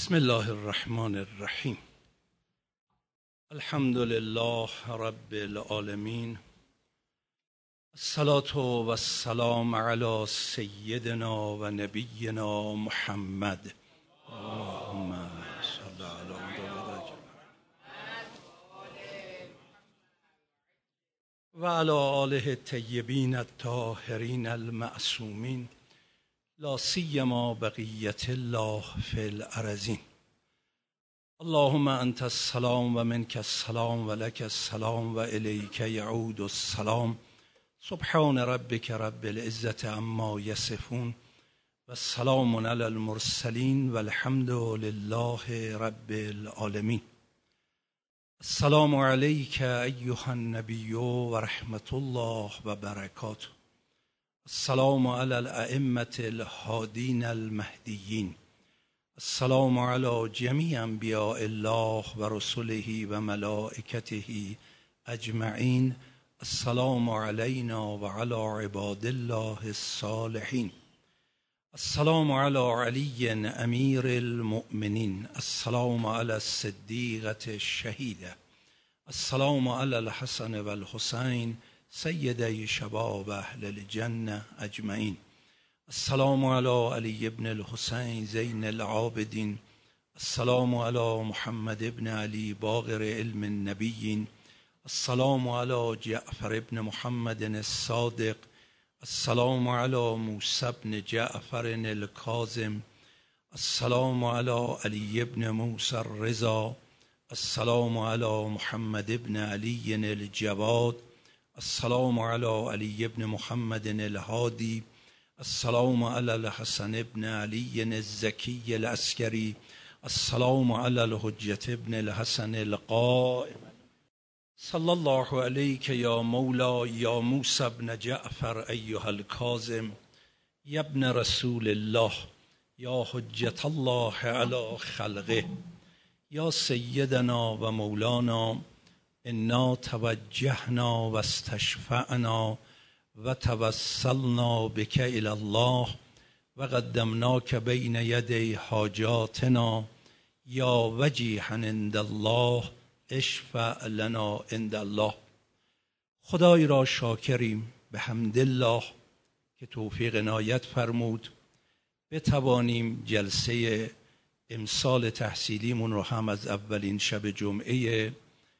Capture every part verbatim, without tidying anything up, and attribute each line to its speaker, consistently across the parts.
Speaker 1: بسم الله الرحمن الرحیم. الحمد لله رب العالمین. الصلاة و السلام علی سیدنا و نبینا محمد. اللهم صل علی محمد و علی آله الطیبین الطاهرین المعصومین، لا سیما بقیت الله فی الارضین. اللهم انت السلام و منک السلام و لک السلام و الیک یعود السلام. سبحان ربک رب العزة عما یصفون و سلام علی المرسلین و الحمد لله رب العالمین. السلام علیک ایها النبی و رحمت الله و برکاته. السلام علی الائمة الهادین المهدیین. السلام علی جمیع انبیاء الله و رسله و ملائکته اجمعین. السلام علینا و علی عباد الله الصالحین. السلام علی علی امیر المؤمنین. السلام علی الصدیقة الشهیدة. السلام علی الحسن و الحسین سیدی شباب اهل الجنه اجمعین. السلام علی علی ابن الحسین زین العابدین. السلام علی محمد ابن علی باقر علم النبیین. السلام علی جعفر ابن محمد الصادق. السلام علی موسی ابن جعفر الکاظم. السلام علی علی ابن موسی الرضا. السلام علی محمد ابن علی الجواد. السلام علی علی ابن محمد الهادی. السلام علی الحسن ابن علی الزکی العسکری. السلام علی الحجة ابن الحسن القائم. صلی الله علیک یا مولا یا موسی ابن جعفر ایها الکاظم. یا ابن رسول الله یا حجة الله علی خلقه. یا سیدنا و مولانا انا توجهنا و استشفعنا و توسلنا بک الی الله و قدمناک بین یدی حاجاتنا یا وجیها عند الله اشفع لنا عند الله. خدای را شاکریم به حمدالله که توفیق عنایت فرمود بتوانیم جلسه امسال تحصیلیمون رو هم از اولین شب جمعه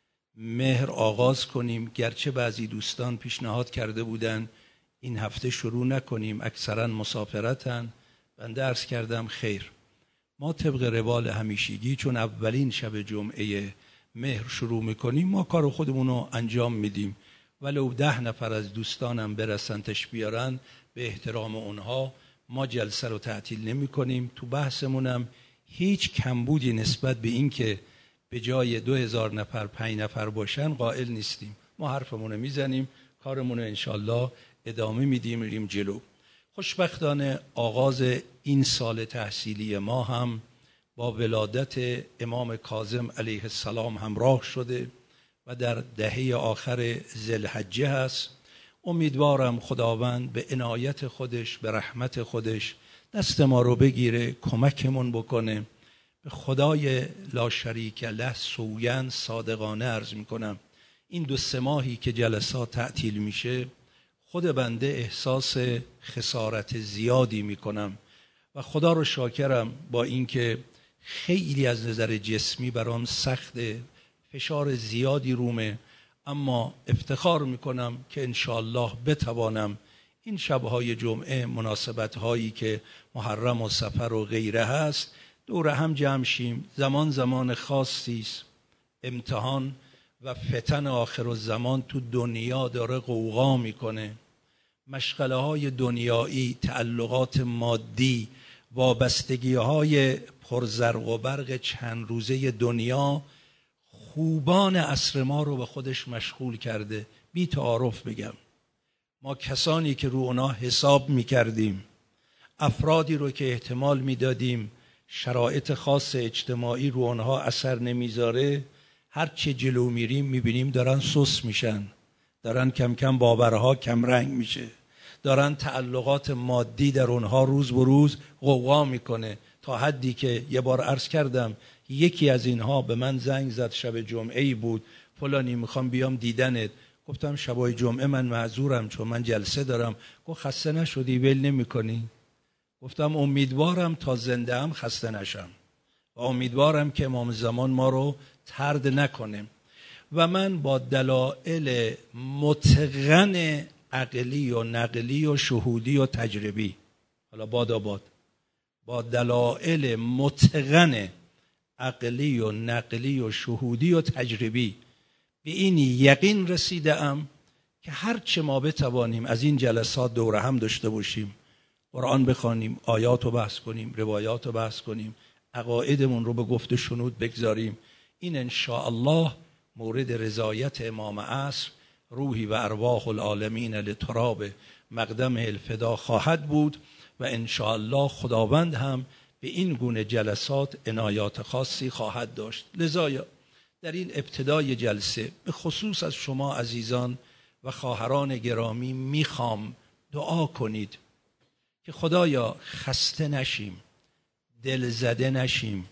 Speaker 1: مهر آغاز کنیم. گرچه بعضی دوستان پیشنهاد کرده بودن این هفته شروع نکنیم، اکثرا مسافرتن. بنده عرض کردم خیر، ما طبق روال همیشگی چون اولین شب جمعه مهر شروع میکنیم ما کار خودمون رو انجام میدیم، ولو ده نفر از دوستانم برسن تش بیارن به احترام اونها ما جلسه رو تعطیل نمی کنیم. تو بحثمونم هیچ کمبودی نسبت به این که به جای دو هزار نفر پنج نفر باشن قائل نیستیم. ما حرفمون رو میزنیم، کارمون رو انشالله ادامه میدیم، میریم جلو. خوشبختانه آغاز این سال تحصیلی ما هم با ولادت امام کاظم علیه السلام همراه شده و در دهه آخر ذوالحجه هست. امیدوارم خداوند به عنایت خودش، به رحمت خودش دست ما رو بگیره، کمکمون بکنه. به خدای لا شریک له سویان صادقانه عرض میکنم این دو سه ماهی که جلسات تعطیل میشه خود بنده احساس خسارت زیادی میکنم و خدا رو شاکرم با اینکه خیلی از نظر جسمی برام سخت، فشار زیادی رومه، اما افتخار میکنم که انشالله بتوانم این شبهای جمعه مناسبتهایی که محرم و سفر و غیره هست دور هم جمع شیم. زمان زمان خاصی است، امتحان و فتن آخر الزمان تو دنیا داره غوغا میکنه. مشغله های دنیایی، تعلقات مادی، وابستگی های پرزرق و برق چند روزه دنیا خوبان عصر ما رو به خودش مشغول کرده. بی تعارف بگم ما کسانی که رو اونا حساب میکردیم، افرادی رو که احتمال میدادیم شرایط خاص اجتماعی رو آنها اثر نمیذاره، هر چه جلو میریم میبینیم دارن سوس میشن، دارن کم کم باورها کم رنگ میشه، دارن تعلقات مادی در اونها روز به روز غوغا میکنه. تا حدی که یه بار عرض کردم یکی از اینها به من زنگ زد، شب جمعه‌ای بود، فلانی میخوام بیام دیدنت. گفتم شبای جمعه من معذورم چون من جلسه دارم. گفت خسته نشدی ول نمی‌کنی؟ گفتم امیدوارم تا زنده ام خسته نشم و امیدوارم که امام زمان ما رو طرد نکنه. و من با دلایل متقن عقلی و نقلی و شهودی و تجربی، حالا باد آباد، با دلایل متقن عقلی و نقلی و شهودی و تجربی به این یقین رسیدم که هر چه ما بتوانیم از این جلسات دوره هم داشته باشیم، قرآن بخوانیم، آیات رو بحث کنیم، روایات رو بحث کنیم، عقایدمون رو به گفت و شنود بگذاریم، این انشاءالله مورد رضایت امام عصر روحی و ارواح العالمین لتراب مقدم الفدا خواهد بود و انشاءالله خداوند هم به این گونه جلسات عنایات خاصی خواهد داشت. لذا در این ابتدای جلسه به خصوص از شما عزیزان و خواهران گرامی میخوام دعا کنید که خدایا خسته نشیم، دل زده نشیم،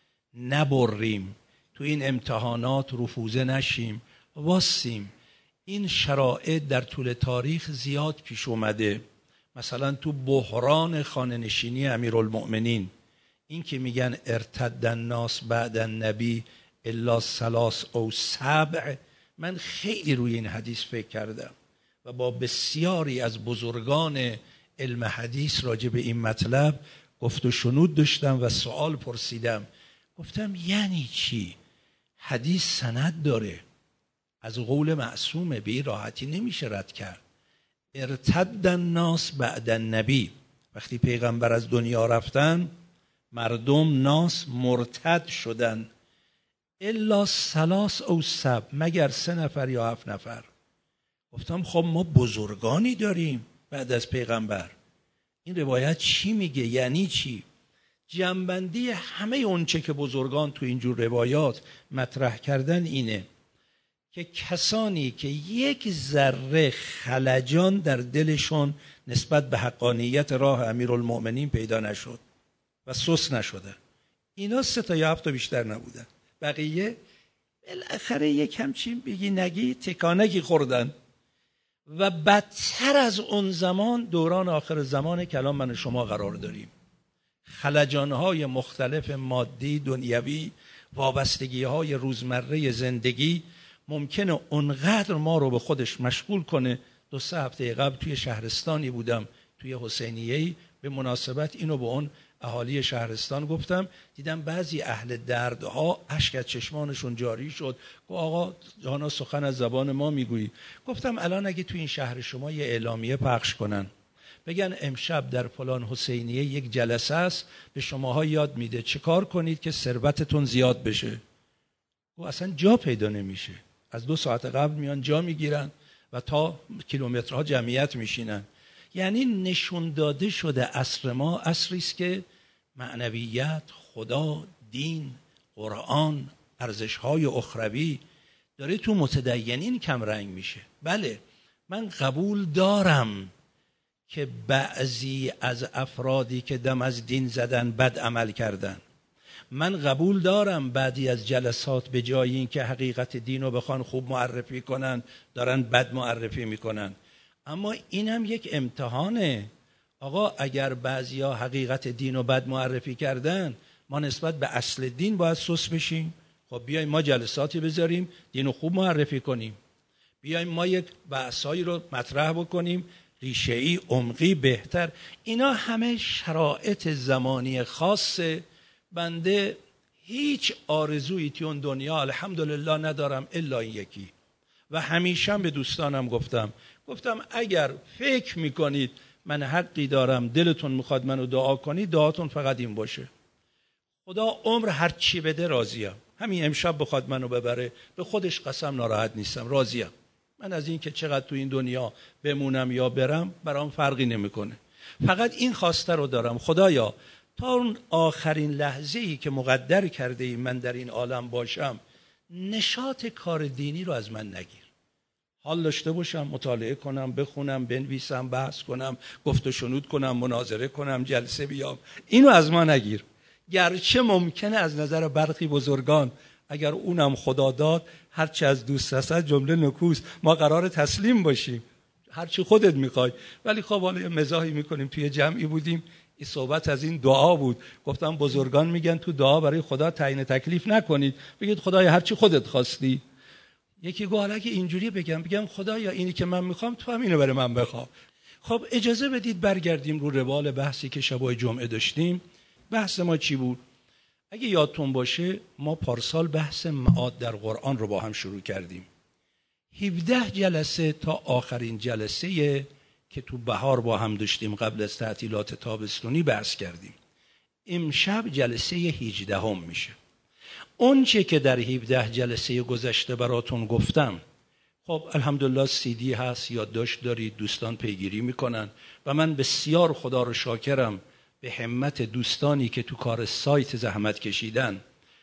Speaker 1: نبریم، تو این امتحانات رفوزه نشیم، واسیم. این شرایط در طول تاریخ زیاد پیش اومده، مثلا تو بحران خانه نشینی امیرالمؤمنین، این که میگن ارتد الناس بعد النبی الا ثلاث او سبع، من خیلی روی این حدیث فکر کردم و با بسیاری از بزرگان علم حدیث راجع به این مطلب گفت و شنود داشتم و سوال پرسیدم. گفتم یعنی چی؟ حدیث سند داره، از قول معصومه، به این راحتی نمیشه رد کرد. ارتد الناس بعد النبی، وقتی پیغمبر از دنیا رفتن مردم ناس مرتد شدن، الا ثلاث او سبع، مگر سه نفر یا هفت نفر. گفتم خب ما بزرگانی داریم بعد از پیغمبر، این روایت چی میگه؟ یعنی چی؟ جنبندی همه اونچه که بزرگان تو اینجور روایات مطرح کردن اینه که کسانی که یک ذره خلجان در دلشون نسبت به حقانیت راه امیرالمؤمنین پیدا نشد و سست نشده، اینا سه تا یا هفت تا بیشتر نبودن، بقیه بالاخره یک همچین بگی نگی تکانکی خوردن. و بدتر از اون زمان دوران آخر زمان که الان من و شما قرار داریم، خلجانهای مختلف مادی دنیوی، وابستگی‌های روزمره زندگی ممکنه اونقدر ما رو به خودش مشغول کنه. دو سه هفته قبل توی شهرستانی بودم، توی حسینیه‌ای، به مناسبت اینو به اون اهالی شهرستان گفتم، دیدم بعضی اهل دردها اشک از چشمانشون جاری شد. گفت آقا جانا سخن از زبان ما میگویی. گفتم الان اگه توی این شهر شما یه اعلامیه پخش کنن بگن امشب در فلان حسینیه یک جلسه است، به شماها یاد میده چه کار کنید که ثروتتون زیاد بشه، و اصلا جا پیدا نمیشه. از دو ساعت قبل میان جا میگیرن و تا کیلومترها جمعیت میشینن. یعنی نشون داده شده عصر ما عصری است که معنویت، خدا، دین، قرآن، ارزش‌های اخروی داره تو متدینین کم رنگ میشه. بله من قبول دارم که بعضی از افرادی که دم از دین زدن بد عمل کردن، من قبول دارم بعضی از جلسات به جای این که حقیقت دین رو بخوان خوب معرفی کنن دارن بد معرفی میکنن، اما اینم یک امتحانه. آقا اگر بعضیا حقیقت دین رو بد معرفی کردن، ما نسبت به اصل دین باید سست بشیم؟ خب بیایم ما جلساتی بذاریم دین رو خوب معرفی کنیم، بیایم ما یک بحثایی رو مطرح بکنیم ریشه‌ای عمقی بهتر. اینا همه شرایط زمانی خاصه. بنده هیچ آرزویی توی اون دنیا الحمدلله ندارم الا این یکی، و همیشه به دوستانم گفتم گفتم اگر فکر میکنید من حقی دارم دلتون میخواد منو دعا کنید، دعاتون فقط این باشه خدا عمر هر چی بده راضیم. همین امشب بخواد منو ببره به خودش قسم ناراحت نیستم، راضیم. من از این که چقدر تو این دنیا بمونم یا برم برام فرقی نمیکنه، فقط این خواسته رو دارم خدایا تا اون آخرین لحظه‌ای که مقدر کرده ای من در این عالم باشم، نشاط کار دینی رو از من نگیر. حال داشته باشم مطالعه کنم، بخونم، بنویسم، بحث کنم، گفت و شنود کنم، مناظره کنم، جلسه بیام، اینو از ما نگیر. گرچه ممکنه از نظر برخی بزرگان اگر اونم خدا داد هرچی از دوست هست جمله نکوست، ما قرار تسلیم باشیم هرچی خودت میخوای. ولی خب حالا مزاحی میکنیم، توی جمعی بودیم این صحبت از این دعا بود، گفتم بزرگان میگن تو دعا برای خدا تعیین تکلیف نکنید، بگید خدایا هرچی خودت خواستی. یکی گفت اگه اینجوری بگم بگم خدایا اینی که من میخوام تو هم اینو برای من بخوام. خب اجازه بدید برگردیم رو روال بحثی که شبای جمعه داشتیم. بحث ما چی بود؟ اگه یادتون باشه ما پارسال بحث معاد در قرآن رو با هم شروع کردیم. هفده جلسه تا آخرین جلسه که تو بهار با هم داشتیم قبل از تعطیلات تابستونی بحث کردیم. امشب جلسه هجدهم میشه. اون چه که در هفده جلسه گذشته براتون گفتم، خب الحمدلله سی دی هست، یادداشت دارید، دوستان پیگیری میکنن و من بسیار خدا رو شاکرم به همت دوستانی که تو کار سایت زحمت کشیدن.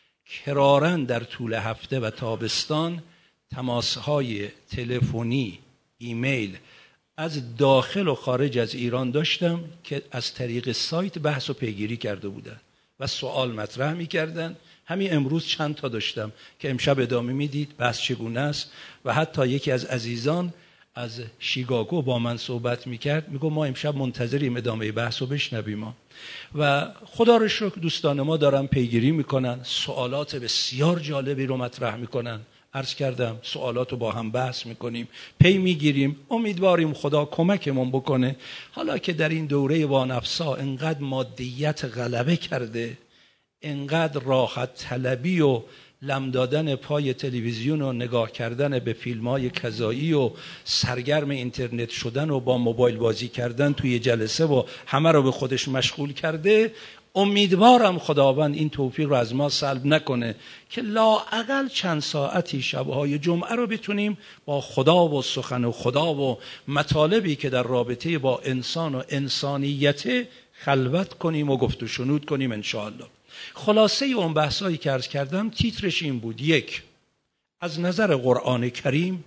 Speaker 1: کرارن در طول هفته و تابستان تماسهای تلفنی، ایمیل از داخل و خارج از ایران داشتم که از طریق سایت بحث و پیگیری کرده بودن و سوال مطرح میکردن. همین امروز چند تا داشتم که امشب ادامه میدید بحث چگونه است. و حتی یکی از عزیزان از شیکاگو با من صحبت میکرد، میگو ما امشب منتظریم ادامه بحث رو بشنویم ما. و خدا رو شکر دوستان ما دارن پیگیری میکنن، سوالات بسیار جالبی رو مطرح میکنن. عرض کردم سوالات رو با هم بحث میکنیم، پی میگیریم، امیدواریم خدا کمکمون بکنه. حالا که در این دوره وانفسا انقدر مادیت غلبه کرده، انقدر راحت طلبی و لم دادن پای تلویزیون و نگاه کردن به فیلم‌های کذایی و سرگرم اینترنت شدن و با موبایل بازی کردن توی جلسه و همه رو به خودش مشغول کرده، امیدوارم خداوند این توفیق رو از ما سلب نکنه که لااقل چند ساعتی شبهای جمعه رو بتونیم با خدا و سخن خدا و مطالبی که در رابطه با انسان و انسانیت خلوت کنیم و گفت و شنود کنیم انشاءالله. خلاصه اون بحثایی که عرض کردم تیترش این بود: یک، از نظر قرآن کریم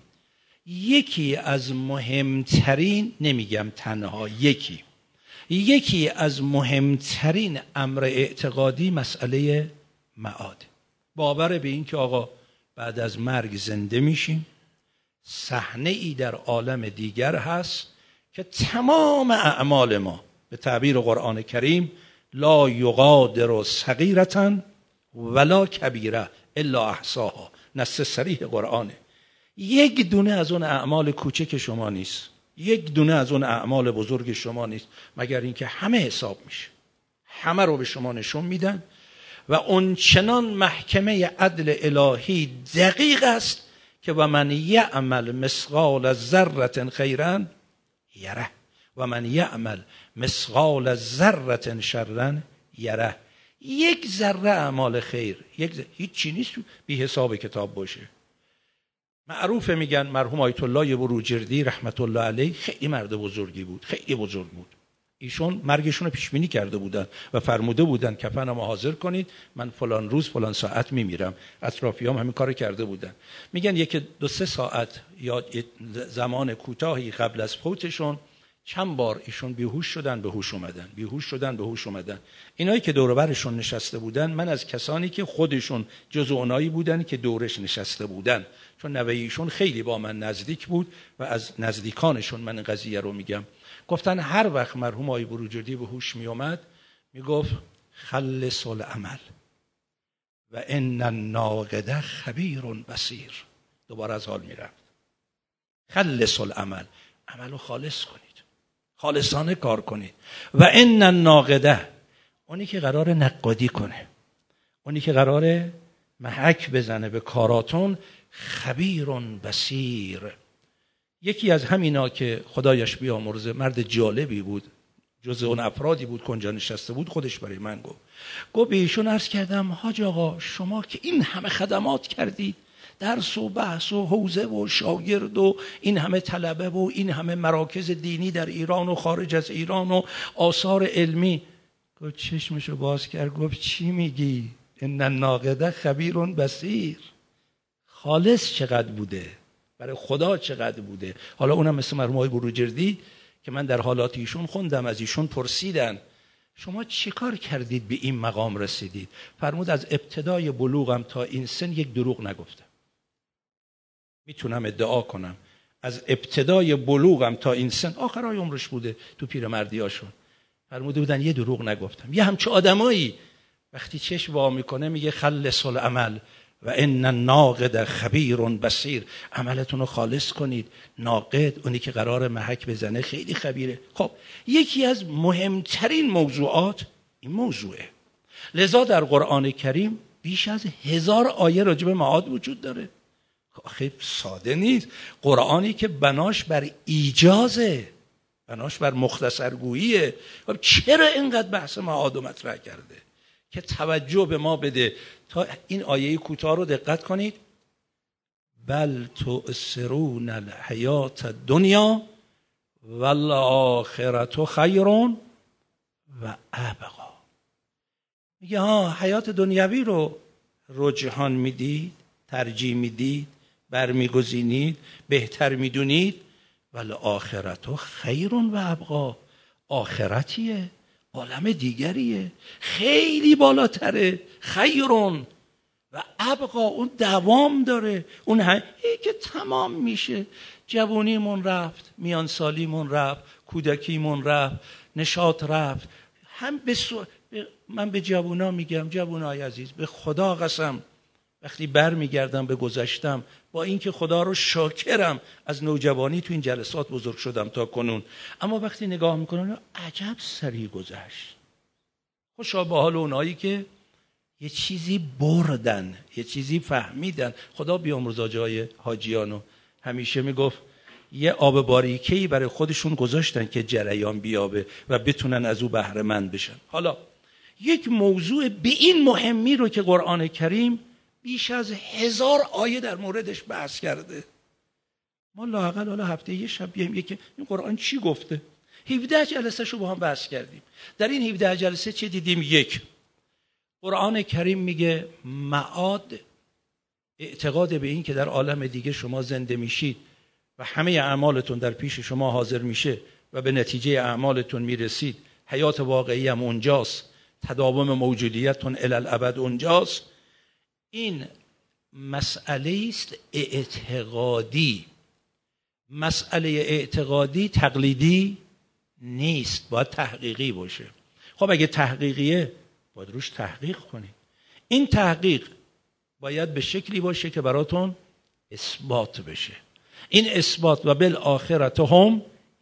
Speaker 1: یکی از مهمترین، نمیگم تنها، یکی یکی از مهمترین امر اعتقادی مسئله معاد. باور به این که آقا بعد از مرگ زنده میشیم، صحنه ای در عالم دیگر هست که تمام اعمال ما به تعبیر قرآن کریم لا یغادر صغیرة ولا کبیره الا احصاها، نص صریح قرآنه. یک دونه از اون اعمال کوچک شما نیست، یک دونه از اون اعمال بزرگ شما نیست، مگر اینکه همه حساب میشه، همه رو به شما نشون میدن و اون چنان محکمه عدل الهی دقیق است که و من یعمل مثقال ذره خیرا یره و من یعمل مثقال ذره شرا یره. یک ذره اعمال خیر، یک ذره، هیچ چی نیست بی حساب کتاب باشه. معروفه، میگن مرحوم آیت الله بروجردی رحمت الله علیه خیلی مرد بزرگی بود، خیلی بزرگ بود. ایشون مرگشون رو پیش بینی کرده بودن و فرموده بودن کفنمو حاضر کنید، من فلان روز فلان ساعت میمیرم. اطرافیام همین کارو کرده بودن. میگن یک دو سه ساعت یا زمان کوتاهی قبل از فوتشون چند بار ایشون بیهوش شدن به هوش اومدن، بیهوش شدن به هوش اومدن. اینایی که دور و برشون نشسته بودن، من از کسانی که خودشون جزو اونایی بودن که دورش نشسته بودن، چون نوه ایشون خیلی با من نزدیک بود و از نزدیکانشون من قضیه رو میگم، گفتن هر وقت مرحوم آقای بروجردی به هوش می اومد میگفت خلص العمل و ان الناقد خبیر بصیر. دوباره از حال میرفت. خلص العمل، عملو خالص کنید، خالصانه کار کنید. و ان الناقد، اونی که قرار نقادی کنه، اونی که قرار محک بزنه به کاراتون، خبیر بصیر. یکی از همینا که خدایش بیامرزه مرد جالبی بود، جزء اون افرادی بود که اونجا نشسته بود، خودش برای من گفت گفت به ایشون عرض کردم حاج آقا شما که این همه خدمات کردید، درس و بحث و حوزه و شاگرد و این همه طلبه و این همه مراکز دینی در ایران و خارج از ایران و آثار علمی، گفت چشمشو باز کرد گفت چی میگی؟ ان الناقد خبیر بصیر. خالص چقدر بوده، برای خدا چقدر بوده. حالا اونم مثل مرحوم آقای بروجردی که من در حالات ایشون خوندم، از ایشون پرسیدن شما چیکار کردید به این مقام رسیدید؟ فرمود از ابتدای بلوغم تا این سن یک دروغ نگفتم. میتونم ادعا کنم از ابتدای بلوغم تا این سن، آخرای عمرش بوده تو پیرمردیاشون، فرموده بودن یه دروغ نگفتم. یه همچه آدمایی وقتی چشم وا میکنه میگه خلص العمل و ان الناقد خبیر بصیر، عملتون رو خالص کنید. ناقد اونی که قرار محک بزنه خیلی خبیره. خب یکی از مهمترین موضوعات این موضوعه. لذا در قرآن کریم بیش از هزار آیه راجع به معاد وجود داره. آخه ساده نیست. قرآنی که بناش بر ایجازه، بناش بر مختصرگوییه، خب چرا اینقدر بحث معاد مطرح کرده؟ که توجه به ما بده. تا این آیه کوتاه رو دقت کنید. بل تؤثرون الحیات الدنیا والآخرة خیر و ابقا. میگه ها حیات دنیوی رو رجحان میدید، ترجیح میدید، برمیگزینید، بهتر میدونید. والآخرة خیر و ابقا، آخرتیه، عالم دیگریه، خیلی بالاتره. خیرون و ابقا، اون دوام داره، اون هم که تمام میشه. جوونیمون رفت، میان سالیمون رفت، کودکیمون رفت، نشاط رفت. هم به سو... من به جوونا میگم، جوونای عزیز، به خدا قسم وقتی بر میگردم به گذشتم، با اینکه خدا رو شاکرم از نوجوانی تو این جلسات بزرگ شدم تا کنون، اما وقتی نگاه میکنم عجب سری گذشت. خوشا به حال اونایی که یه چیزی بردن، یه چیزی فهمیدن. خدا بیامرز آجای حاجیانو همیشه میگفت یه آب باریکه‌ای برای خودشون گذاشتن که جریان بیابه و بتونن از او بهره مند بشن. حالا یک موضوع به این مهمی رو که قرآن کریم بیش از هزار آیه در موردش بحث کرده، ما لااقل حالا هفته یه شب بیایم که این قرآن چی گفته. هفده جلسه شو با هم بحث کردیم. در این هفده جلسه چه دیدیم؟ یک، قرآن کریم میگه معاد، اعتقاد به این که در عالم دیگه شما زنده میشید و همه اعمالتون در پیش شما حاضر میشه و به نتیجه اعمالتون میرسید. حیات واقعی هم اونجاست، تداوم موجودیتون الالابد اونجاست. این مسئله است اعتقادی. مسئله اعتقادی تقلیدی نیست، باید تحقیقی باشه. خب اگه تحقیقیه باید روش تحقیق کنید. این تحقیق باید به شکلی باشه که براتون اثبات بشه. این اثبات و بالآخرة هم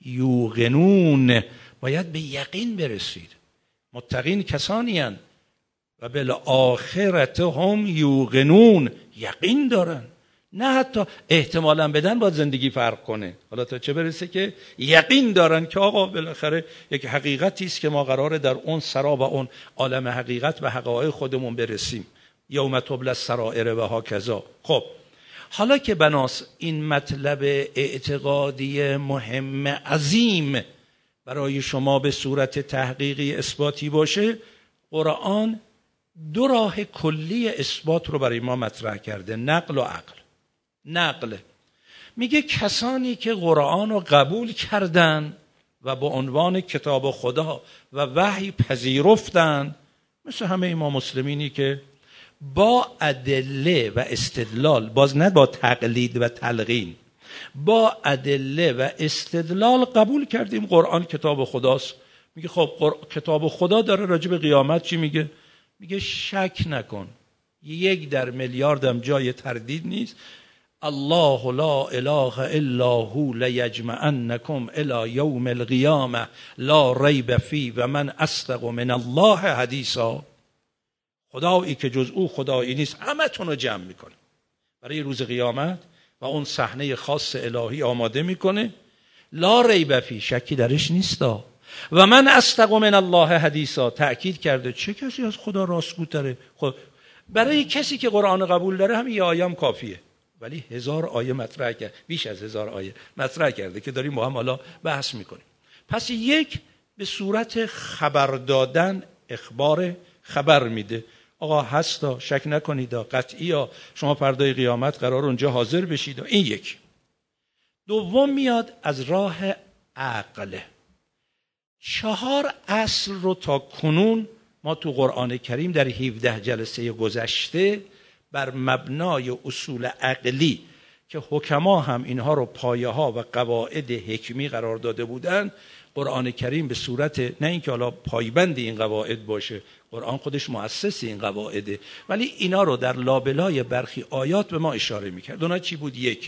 Speaker 1: یوقنون، باید به یقین برسید. متقین کسانی هستند و بالآخرة هم یوقنون، یقین دارن. نه حتی احتمالاً بدن باید زندگی فرق کنه، حالا تا چه برسه که یقین دارن که آقا بالاخره یک حقیقتی است که ما قراره در اون سرا و اون عالم حقیقت و حقایق خودمون برسیم. یوم تبلی السرائر و هاکذا. خب حالا که بناس این مطلب اعتقادی مهم عظیم برای شما به صورت تحقیقی اثباتی باشه، قرآن دو راه کلی اثبات رو برای ما مطرح کرده، نقل و عقل. نقل میگه کسانی که قرآن رو قبول کردن و به عنوان کتاب خدا و وحی پذیرفتن، مثل همه ما مسلمینی که با ادله و استدلال، باز نه با تقلید و تلقین، با ادله و استدلال قبول کردیم قرآن کتاب خداست. میگه خب کتاب خدا داره راجع به قیامت چی میگه؟ میگه شک نکن، یک در میلیاردم جای تردید نیست. الله لا اله الا هو لیجمعنکم الی یوم القیامه لا ریب فیه و من اصدق من الله حدیثا. خدایی که جز او خدایی نیست همه تون رو جمع میکنه برای روز قیامت و اون صحنه خاص الهی آماده میکنه. لا ریب فیه، شکی درش نیستا. و من اصدق من الله حدیثا، تأکید کرده چه کسی از خدا راستگوتره. خب برای کسی که قرآن قبول داره همین یه آیه هم کافیه، ولی هزار آیه مطرح کرد، بیش از هزار آیه مطرح کرده که داریم با هم حالا بحث میکنیم. پس یک به صورت خبر دادن، اخبار خبر میده، آقا هستا، شک نکنید، قطعی ها شما فردای قیامت قرار اونجا حاضر بشید. این یک. دوم میاد از راه عقل. چهار اصل رو تا کنون ما تو قرآن کریم در هفده جلسه گذشته بر مبنای اصول عقلی که حکما هم اینها رو پایه ها و قواعد حکمی قرار داده بودند، قرآن کریم به صورت نه اینکه حالا پایبند این قواعد باشه، قرآن خودش مؤسس این قواعده، ولی اینا رو در لابلای برخی آیات به ما اشاره میکرد. اونا چی بود؟ یک،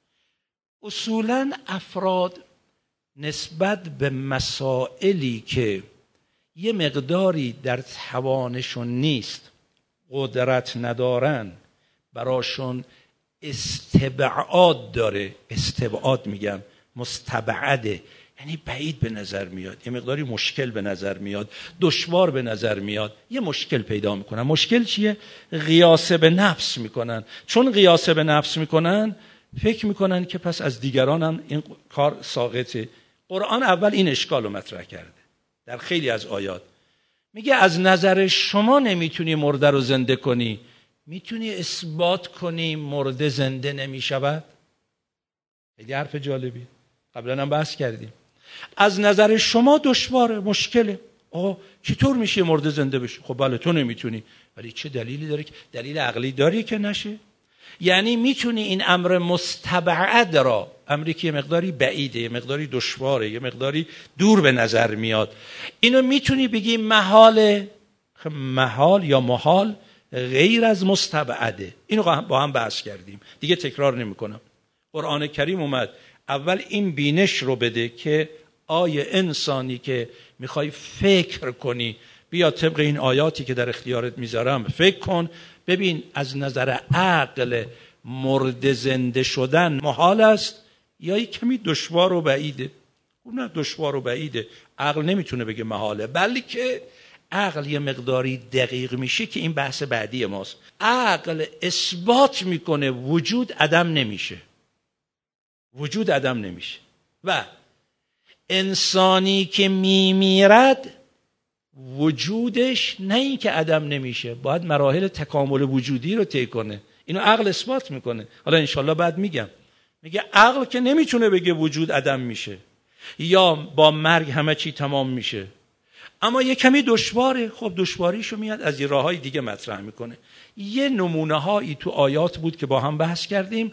Speaker 1: اصولاً افراد نسبت به مسائلی که یه مقداری در توانشون نیست، قدرت ندارن، براشون استبعاد داره. استبعاد میگم، مستبعده، یعنی بعید به نظر میاد، یه مقداری مشکل به نظر میاد، دشوار به نظر میاد، یه مشکل پیدا میکنن. مشکل چیه؟ قیاسه به نفس میکنن. چون قیاسه به نفس میکنن فکر میکنن که پس از دیگران هم این کار ساقطه. قرآن اول این اشکال رو مطرح کرده در خیلی از آیات. میگه از نظر شما نمیتونی مرده رو زنده کنی، میتونی اثبات کنی مرده زنده نمیشود؟ خیلی حرف جالبی، قبلا هم بحث کردیم. از نظر شما دشواره، مشکله. آه چطور میشه مرده زنده بشه؟ خب بله تو نمیتونی، ولی چه دلیلی داره؟ دلیل عقلی داری که نشه؟ یعنی میتونی این امر مستبعد را، امری که یه مقداری بعیده، یه مقداری دشواره، یه مقداری دور به نظر میاد، اینو میتونی بگی محاله. محال یا محال غیر از مستبعده. اینو با هم بحث کردیم، دیگه تکرار نمی کنم. قرآن کریم اومد اول این بینش رو بده که آیه انسانی که میخوای فکر کنی، بیا طبق این آیاتی که در اختیارت میذارم فکر کن، ببین از نظر عقل مرده زنده شدن محال است یا یک کمی دشوار و بعیده؟ نه دشوار و بعیده، عقل نمیتونه بگه محاله، بلکه عقل یه مقداری دقیق میشه که این بحث بعدی ماست. عقل اثبات میکنه وجود عدم نمیشه، وجود عدم نمیشه. و انسانی که میمیرد وجودش نه این که عدم نمیشه، باید مراحل تکامل وجودی رو طی کنه. اینو عقل اثبات میکنه. حالا انشالله بعد میگم. میگه عقل که نمیتونه بگه وجود عدم میشه یا با مرگ همه چی تمام میشه، اما یه کمی دشواره. خب دشواریشو میاد از یه راههای دیگه مطرح میکنه. یه نمونه هایی تو آیات بود که با هم بحث کردیم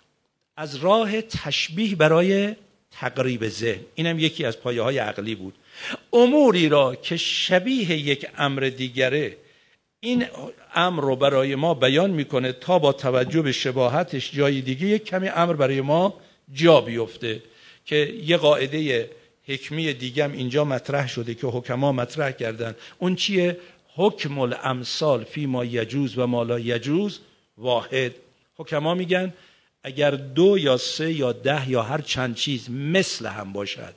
Speaker 1: از راه تشبیه برای تقریب ذهن. اینم یکی از پایه های عقلی بود. اموری را که شبیه یک امر دیگره این امر رو برای ما بیان میکنه تا با توجه به شباهتش جای دیگه یک کمی امر برای ما جا بیفته. که یه قاعده حکمی دیگه هم اینجا مطرح شده که حکما مطرح کردن. اون چیه؟ حکم الامثال فی ما یجوز و ما لا یجوز واحد. حکما میگن اگر دو یا سه یا ده یا هر چند چیز مثل هم باشد،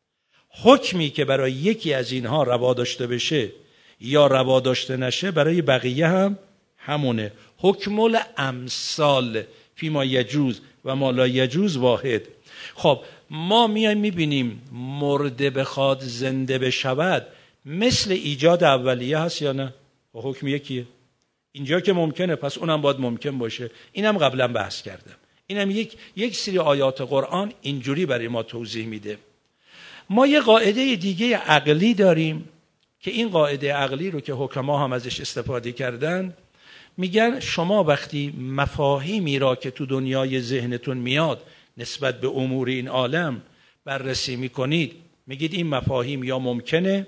Speaker 1: حکمی که برای یکی از اینها روا داشته بشه یا روا داشته نشه برای بقیه هم همونه. حکم الامثال فی ما یجوز و ما لا یجوز واحد. خب ما میایم میبینیم مرده بخواد زنده بشود مثل ایجاد اولیه هست یا نه؟ و حکم یکیه. اینجا که ممکنه پس اونم باید ممکن باشه. اینم قبلا بحث کردم. اینم یک یک سری آیات قرآن اینجوری برای ما توضیح میده. ما یه قاعده دیگه عقلی داریم که این قاعده عقلی رو که حکما هم ازش استفاده کردن، میگن شما وقتی مفاهیمی را که تو دنیای ذهنتون میاد نسبت به امور این عالم بررسی میکنید، میگید این مفاهیم یا ممکنه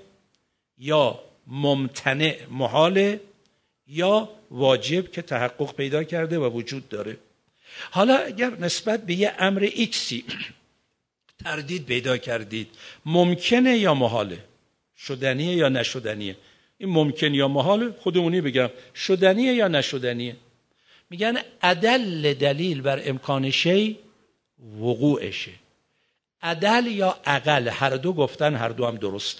Speaker 1: یا ممتنع محاله یا واجب که تحقق پیدا کرده و وجود داره. حالا اگر نسبت به یه امر ایکسی تردید پیدا کردید، ممکنه یا محاله، شدنیه یا نشدنیه، این ممکن یا محاله خودمونی بگم شدنیه یا نشدنیه، میگن ادل دلیل بر امکان شی وقوعشه. ادل یا اقل هر دو گفتن، هر دو هم درسته.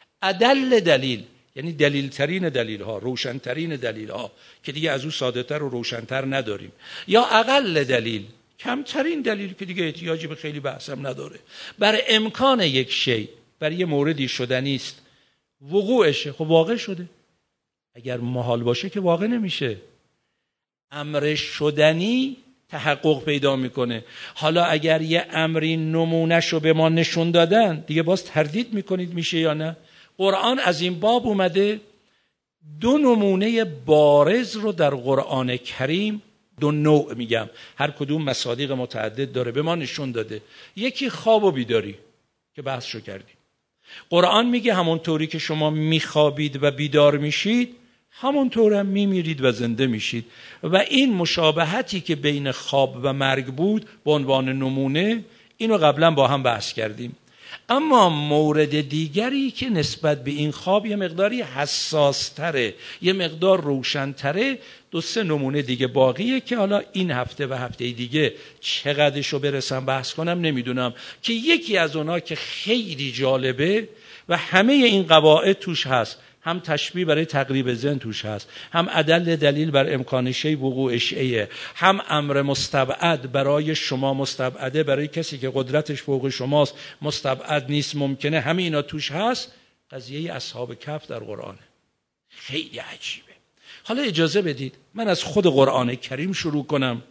Speaker 1: ادل دلیل یعنی دلیل ترین دلیل ها، روشن ترین دلیل ها که دیگه از او ساده تر و روشنتر نداریم، یا اقل دلیل کمترین دلیل که دیگه احتیاجی به خیلی بحثم نداره، بر امکان یک شی، بر یه موردی شدنی است وقوعشه. خب واقع شده. اگر محال باشه که واقع نمیشه. امر شدنی تحقق پیدا میکنه. حالا اگر یه امری نمونهش رو به ما نشون دادن دیگه باز تردید میکنید میشه یا نه؟ قرآن از این باب اومده دو نمونه بارز رو در قرآن کریم، دو نوع میگم، هر کدوم مصادیق متعدد داره، به ما نشون داده. یکی خواب و بیداری که بحثشو کردیم. قرآن میگه همونطوری که شما میخوابید و بیدار میشید همونطور هم میمیرید و زنده میشید. و این مشابهتی که بین خواب و مرگ بود به عنوان نمونه، اینو قبلا با هم بحث کردیم. اما مورد دیگری که نسبت به این خواب یه مقداری حساس تره، یه مقدار روشن تره، دو سه نمونه دیگه باقیه که حالا این هفته و هفته دیگه چقدرشو برسم بحث کنم نمیدونم، که یکی از اونا که خیلی جالبه و همه این قواعد توش هست، هم تشبیه برای تقریب ذهن توش هست، هم عدل دلیل بر امکان شی وقوع شیء، هم امر مستبعد برای شما مستبعده، برای کسی که قدرتش فوق شماست مستبعد نیست ممکنه، همه اینا توش هست. قضیه اصحاب کهف در قرآنه، خیلی عجیبه. حالا اجازه بدید من از خود قرآن کریم شروع کنم.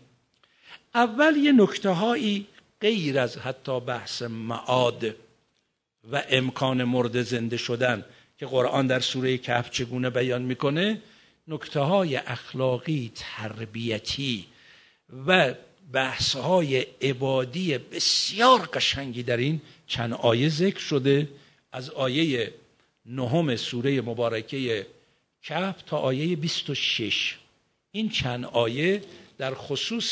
Speaker 1: اول یه نکته هایی غیر از حتی بحث معاد و امکان مرده زنده شدن که قرآن در سوره کهف چگونه بیان میکنه، نکته های اخلاقی، تربیتی و بحث های عبادی بسیار قشنگی در این چند آیه ذکر شده. از آیه نهم سوره مبارکه کهف تا آیه بیست و شش، این چند آیه در خصوص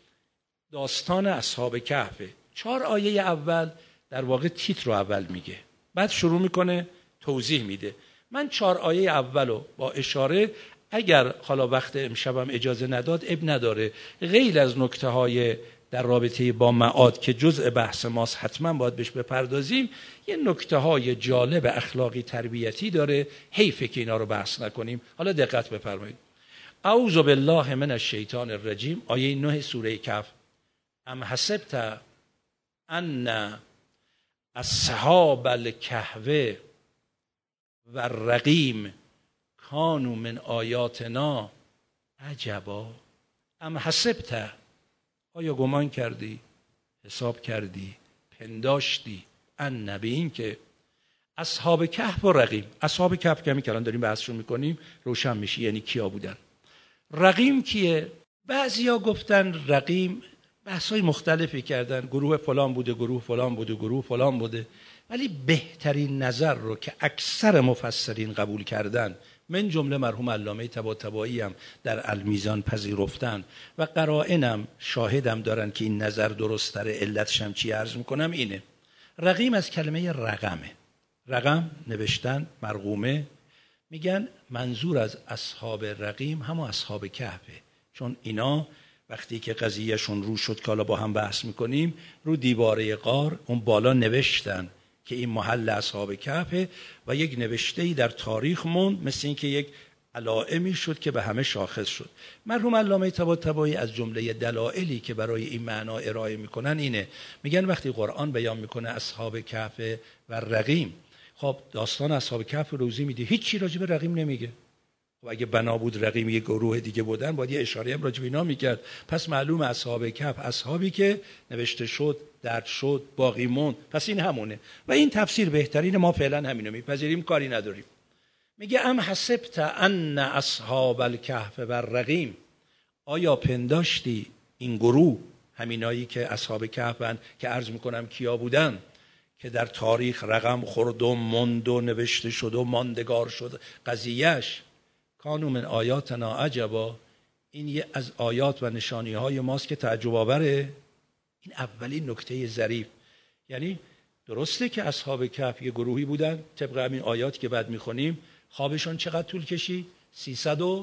Speaker 1: داستان اصحاب کهفه. چهار آیه اول در واقع تیتر رو اول میگه، بعد شروع میکنه توضیح میده. من چهار آیه اولو با اشاره، اگر حالا وقت امشبم اجازه نداد اب نداره، غیر از نکته های در رابطه با معاد که جزء بحث ماست حتما باید بهش بپردازیم، یه نکته های جالب اخلاقی تربیتی داره، حیفه که اینا رو بحث نکنیم. حالا دقت بفرمایید. اعوذ بالله من الشیطان الرجیم، آیه نه سوره کهف. ام حسبت ان اصحاب الکهف و رقیم کانوا من آیاتنا عجبا. ام حسبت، آیا گمان کردی، حساب کردی، پنداشتی، ان به این که اصحاب کهف و رقیم، اصحاب کهف که الان داریم بحثشون میکنیم روشن میشه یعنی کیا بودن، رقیم کیه؟ بعضیا گفتن رقیم، بحثای مختلفی کردن، گروه فلان بوده، گروه فلان بوده، گروه فلان بوده، ولی بهترین نظر رو که اکثر مفسرین قبول کردن، من جمله مرحوم علامه طباطبایی هم در المیزان پذیرفتن و قرائنم شاهدم دارن که این نظر درست تره، علتش هم چی عرض میکنم اینه. رقیم از کلمه رقمه، رقم نوشتن، مرقومه. میگن منظور از اصحاب رقیم همون اصحاب کهفه، چون اینا وقتی که قضیهشون رو شد که حالا با هم بحث میکنیم، رو دیواره غار اون بالا نوشتن که این محل اصحاب کهفه و یک نوشته‌ای در تاریخ موند، مثل این که یک علائمی شد که به همه شاخص شد. مرحوم علامه طباطبایی از جمله دلایلی که برای این معنا ارائه میکنن اینه، میگن وقتی قرآن بیان میکنه اصحاب کهف و رقیم، خب داستان اصحاب کهف روزی میده، هیچی راجع به رقیم نمیگه. خب اگه بنا بود رقیم یک گروه دیگه بودن باید یه اشاره هم راجع به اینا میکرد. پس معلوم اصحاب کهف اصحابی که نوشته شد، درد شد، باقی موند، پس این همونه و این تفسیر بهترین، ما فعلا همینو میپذیریم، کاری نداریم. میگه ام حسبت ان اصحاب الکهف و رقیم، آیا پنداشتی این گروه، همینایی که اصحاب کهفن که عرض میکنم کیا بودن، که در تاریخ رقم خورد و موند و نوشته شد و ماندگار شد قضیهش، کانوا من آیاتنا عجبا، این یه از آیات و نشانی های ماست که تعجب آوره. این اولین نکته ظریف. یعنی درسته که اصحاب کهف یه گروهی بودن، طبق همین آیات که بعد میخونیم، خوابشون چقدر طول کشید؟ سیصد و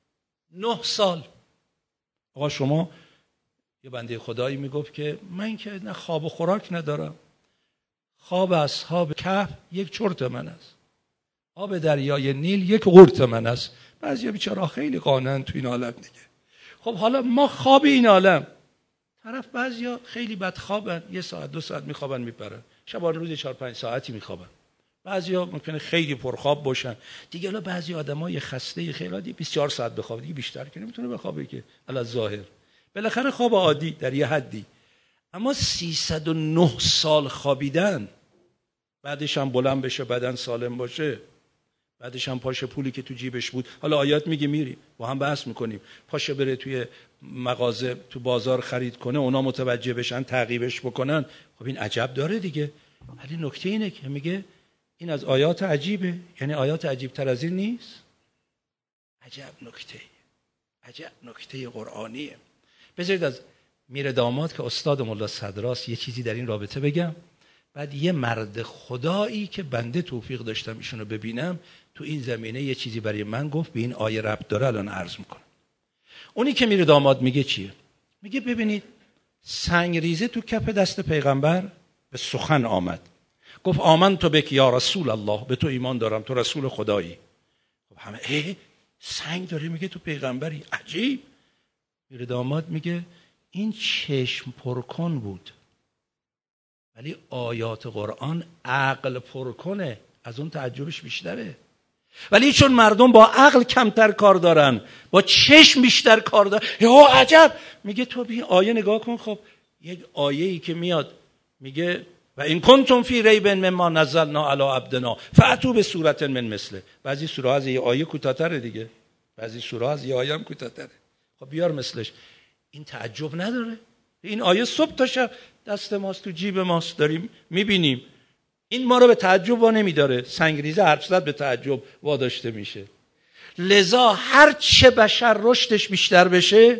Speaker 1: نه سال. آقا شما، یه بنده خدایی میگفت که من که نه خواب و خوراک ندارم، خواب اصحاب کهف یک چرت من است، آب دریای نیل یک قورت من است. بعضیا بیچاره خیلی قانن تو این عالم دیگه. خب حالا ما خواب این عالم، طرف بعضیا خیلی بد خوابن، یه ساعت دو ساعت میخوابن میپرن، شبانه روز چهار پنج ساعتی میخوابن. بعضیا ممکنه خیلی پرخواب باشن دیگه. حالا بعضی آدمای خسته خیلی بیست و چهار ساعت بخوابه، دیگه بیشتر که نمیتونه بخوابه که علی ظاهر. بالاخره خواب عادی در یه حدی. اما سیصد و نه سال خوابیدن، بعدش هم بلند بشه، بدن سالم باشه، بعدش هم پاشه پولی که تو جیبش بود، حالا آیات میگه میری با هم بحث میکنیم، پاشه بره توی مغازه تو بازار خرید کنه، اونا متوجه بشن تعقیبش بکنن. خب این عجب داره دیگه. ولی نکته اینه که میگه این از آیات عجیبه. یعنی آیات عجیب تر از این نیست؟ عجب نکته، عجب نکته قرآنیه. بذارید از میر داماد که استاد ملا صدراست یه چیزی در این رابطه بگم. بعد یه مرد خدایی که بنده توفیق داشتم ایشونو ببینم تو این زمینه یه چیزی برای من گفت، به این آیه ربط داره، الان عرض میکنم. اونی که میر داماد میگه چیه؟ میگه ببینید سنگریزه تو کف دست پیغمبر به سخن آمد، گفت آمنت بک یا رسول الله، به تو ایمان دارم، تو رسول خدایی. خب همه اه سنگ داره میگه تو پیغمبری، عجیب. میر داماد میگه این چشم پرکن بود، ولی آیات قرآن عقل پرکنه، از اون تعجبش بیشتره. ولی چون مردم با عقل کمتر کار دارن، با چشم بیشتر کار دارن، یا عجب. میگه تو بی آیه نگاه کن. خب یک آیه‌ای که میاد میگه و این کنتم فی ریب مما نزلنا علی عبدنا فاتوا بسورة من مثله. بعضی سوره از یه آیه کوتاه‌تره دیگه، بعضی سوره از یه آیه هم کوتاه‌تره. خب بیار مثلش. این تعجب نداره؟ این آیه صبح تا شب دست ماست، تو جیب ماست، داریم میبینیم. این ما رو به تعجب وا نمیداره. سنگریزه حرف زد به تعجب واداشته میشه. لذا هر چه بشر رشدش بیشتر بشه،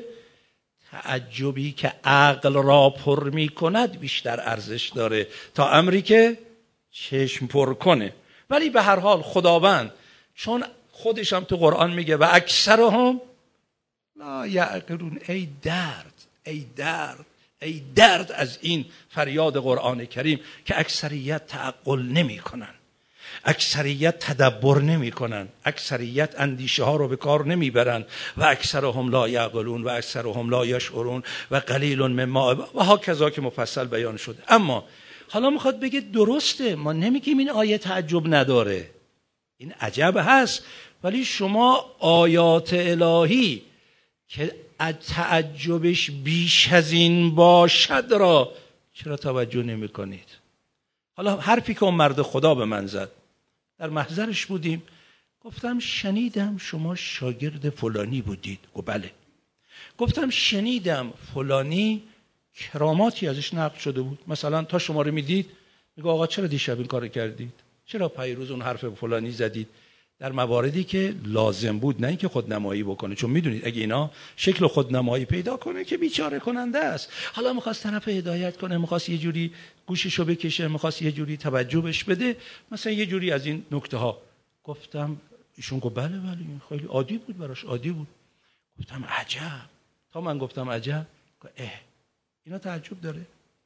Speaker 1: تعجبی که عقل را پر میکند بیشتر ارزش داره تا امری که چشم پر کنه. ولی به هر حال خداوند چون خودش هم تو قرآن میگه و اکثرهم لا یعقلون، ای درد، ای درد، ای درد از این فریاد قرآن کریم که اکثریت تعقل نمی کنن، اکثریت تدبر نمی کنن، اکثریت اندیشه ها رو به کار نمی برن. و اکثرهم لا یعقلون و اکثرهم لا یشعرون و قلیل مما و ها کذا که مفصل بیان شده. اما حالا میخواد بگه درسته، ما نمیگیم این آیه تعجب نداره، این عجب هست، ولی شما آیات الهی که تعجبش بیش از این باشد را چرا توجه نمی کنید؟ حالا حرفی که اون مرد خدا به من زد، در محضرش بودیم، گفتم شنیدم شما شاگرد فلانی بودید. گفت بله. گفتم شنیدم فلانی کراماتی ازش نقل شده بود، مثلا تا شما رو میدید میگه آقا چرا دیشب این کارو کردید، چرا پیروز اون حرف فلانی زدید، در مواردی که لازم بود، نه اینکه خودنمایی بکنه. چون میدونید اگه اینا شکل خودنمایی پیدا کنه که بیچاره کننده است. حالا میخواست طرف هدایت کنه، میخواست یه جوری گوششو بکشه، میخواست یه جوری توجه بهش بده، مثلا یه جوری از این نکته ها. گفتم ایشون گفت بله بله خیلی عادی بود براش، عادی بود. گفتم عجب. تا من گفتم عجب، اه اینا تعجب داره.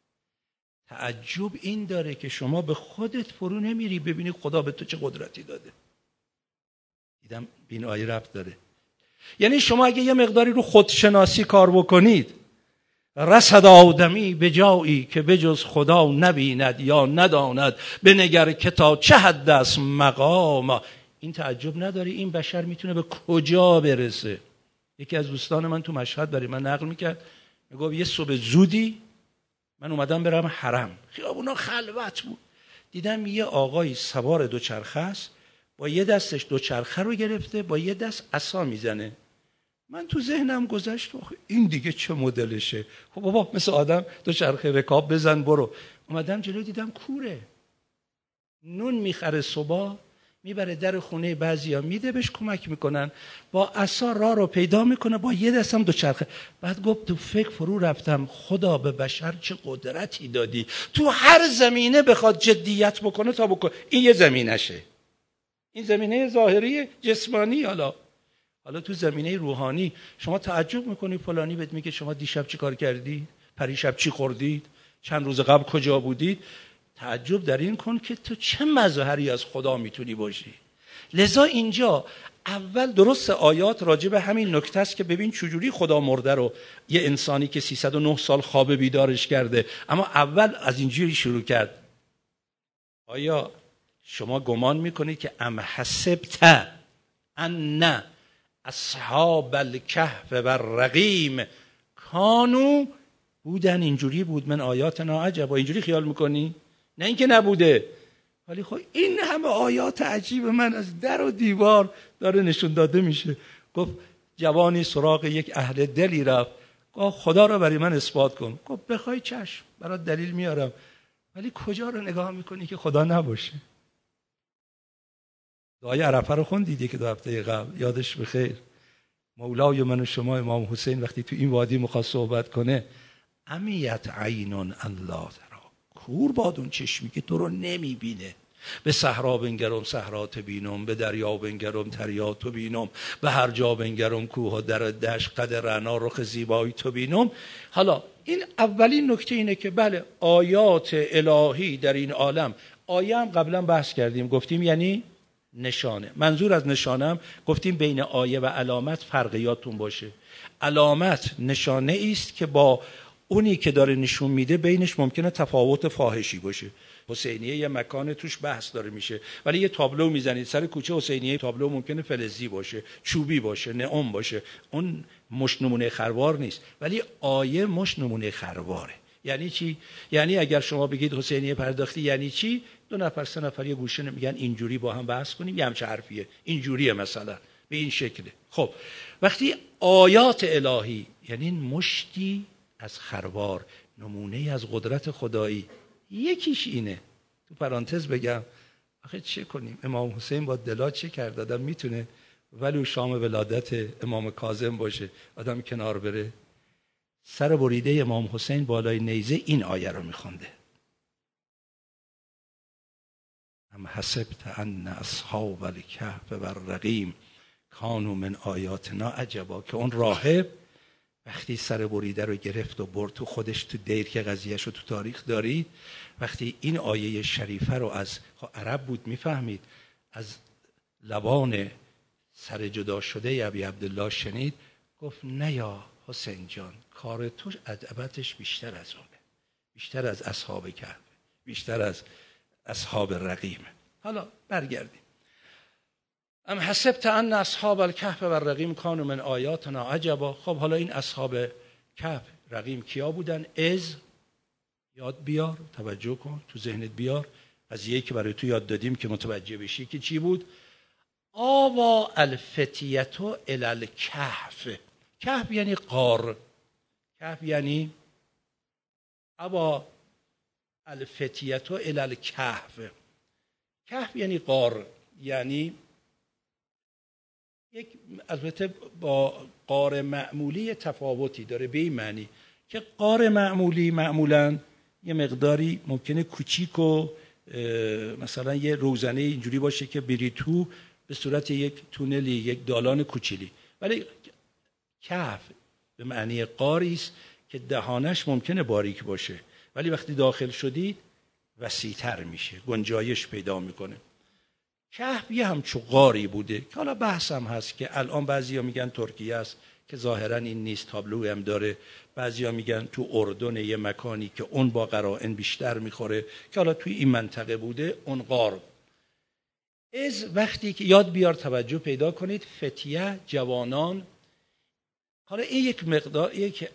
Speaker 1: تعجب این داره که شما به خودت فرو نمیری ببینی خدا به تو چه قدرتی داده. دیدم این آیه ربط داره. یعنی شما اگه یه مقداری رو خودشناسی کار بکنید، رسد آدمی به جایی که بجز خدا نبیند یا نداند، بنگر که تا چه حد است مقام. این تعجب نداره این بشر میتونه به کجا برسه. یکی از دوستان من تو مشهد برای من نقل میکرد، میگفت یه صبح زودی من اومدم برم حرم، خیابونا خلوت بود، دیدم یه آقایی سوار دوچرخه است، با یه دستش دوچرخه رو گرفته، با یه دست عصا میزنه. من تو ذهنم گذشت این دیگه چه مدلشه؟ خب بابا مثل آدم دوچرخه رکاب بزن برو. اومدم جلو دیدم کوره، نون میخره صبح، میبره در خونه بعضیا میده بهش کمک میکنن، با عصا راه رو پیدا میکنه، با یه دستم دوچرخه. بعد گفت تو فکر فرو رفتم خدا به بشر چه قدرتی دادی، تو هر زمینه بخواد جدیت بکنه تا بکنه. این یه زمینشه، این زمینه ظاهری جسمانی. حالا حالا تو زمینه روحانی شما تعجب میکنی فلانی بهت میگه شما دیشب چی کار کردی، پریشب چی خوردید، چند روز قبل کجا بودید. تعجب در این کن که تو چه مظهری از خدا میتونی باشی. لذا اینجا اول درست آیات راجع به همین نکته است که ببین چجوری خدا مرده رو یه انسانی که سیصد و نه سال خواب بیدارش کرده، اما اول از اینجوری شروع کرد. آیا شما گمان میکنید که ام حسبت ان اصحاب الکهف و الرقیم کانو بودن، اینجوری بود، من آیاتنا عجبا، اینجوری خیال میکنی؟ نه اینکه نبوده، ولی خب این همه آیات عجیب من از در و دیوار داره نشون داده میشه. گفت جوانی سراغ یک اهل دلی رفت، گفت خدا رو برای من اثبات کن. گفت بخوای چشم، برات دلیل میارم، ولی کجا رو نگاه میکنی که خدا نباشه؟ دعای عرفه رو خوندید که دو هفته قبل، یادش بخیر. مولای من و شما امام حسین وقتی تو این وادی میخواست صحبت کنه، امیت عینون الله ترا، کور باد اون چشمی که تو رو نمیبینه. به صحرا بنگرم صحرات بینم، به دریا بنگرم دریا تو بینم، به هر جا بنگرم کوه و در دشت قد رعنا رخ زیبایی تو بینم. حالا این اولین نکته اینه که بله آیات الهی در این عالم، آیه هم قبلا بحث کردیم، گفتیم یعنی نشانه. منظور از نشانم گفتیم بین آیه و علامت فرق یادتون باشه. علامت نشانه است که با اونی که داره نشون میده بینش ممکنه تفاوت فاحشی باشه. حسینیه یه مکان توش بحث داره میشه، ولی یه تابلو میزنید سر کوچه حسینیه، تابلو ممکنه فلزی باشه، چوبی باشه، نئون باشه، اون مش نمونه خروار نیست. ولی آیه مش نمونه خرواره. یعنی چی؟ یعنی اگر شما بگید حسینیه پرداختی یعنی چی، دو نفر سه نفر یه گوشه میگن اینجوری با هم بحث کنیم، یه همچه حرفیه، اینجوریه مثلا به این شکله. خب وقتی آیات الهی یعنی این مشتی از خروار، نمونه از قدرت خدایی، یکیش اینه. تو پرانتز بگم آخه چه کنیم، امام حسین با دلا چه کرد؟ آدم میتونه ولو شام ولادت امام کاظم باشه آدم کنار بره؟ سر بریده امام حسین بالای نیزه این آیه رو میخونده، ام حسبت ان اصحاب الکهف والرقیم کانوا من آیاتنا عجبا، که اون راهب وقتی سر بریده رو گرفت و برد تو خودش تو دیر که قضیهش رو تو تاریخ دارید، وقتی این آیه شریفه رو از عرب بود میفهمید، از لبان سر جدا شده ابی عبدالله شنید، گفت نه یا حسین جان، کار تو عجبتش بیشتر از اونه، بیشتر از اصحاب کهف، بیشتر از اصحاب رقیم. حالا برگردیم. ام حسبت ان اصحاب الکهف والرقیم کانوا من آیاتنا عجبا. خب حالا این اصحاب کهف رقیم کیا بودن؟ از یاد بیار، توجه کن، تو ذهنت بیار قضیه‌ای که برای تو یاد دادیم که متوجه بشی که چی بود. آوا الفتیه الی الکهف. کهف یعنی غار، کهف یعنی آوا الفتیه الی الکهف. کهف یعنی غار، یعنی یک، البته با غار معمولی تفاوتی داره به این معنی که غار معمولی معمولاً یه مقداری ممکنه کوچیک و مثلا یه روزنه اینجوری باشه که بری تو به صورت یک تونلی، یک دالان کوچیلی، ولی کهف به معنی غاری است که دهانش ممکنه باریک باشه ولی وقتی داخل شدید وسیع‌تر میشه، گنجایش پیدا میکنه. کهف یه همچو غاری بوده که حالا بحث هم هست که الان بعضیا میگن ترکیه است که ظاهرا این نیست، تابلو هم داره. بعضیا میگن تو اردن یه مکانی که اون با قرائن بیشتر میخوره که حالا توی این منطقه بوده، اون غار. از وقتی که یاد بیار، توجه پیدا کنید، فتیه جوانان. حالا این یک مقدار، یک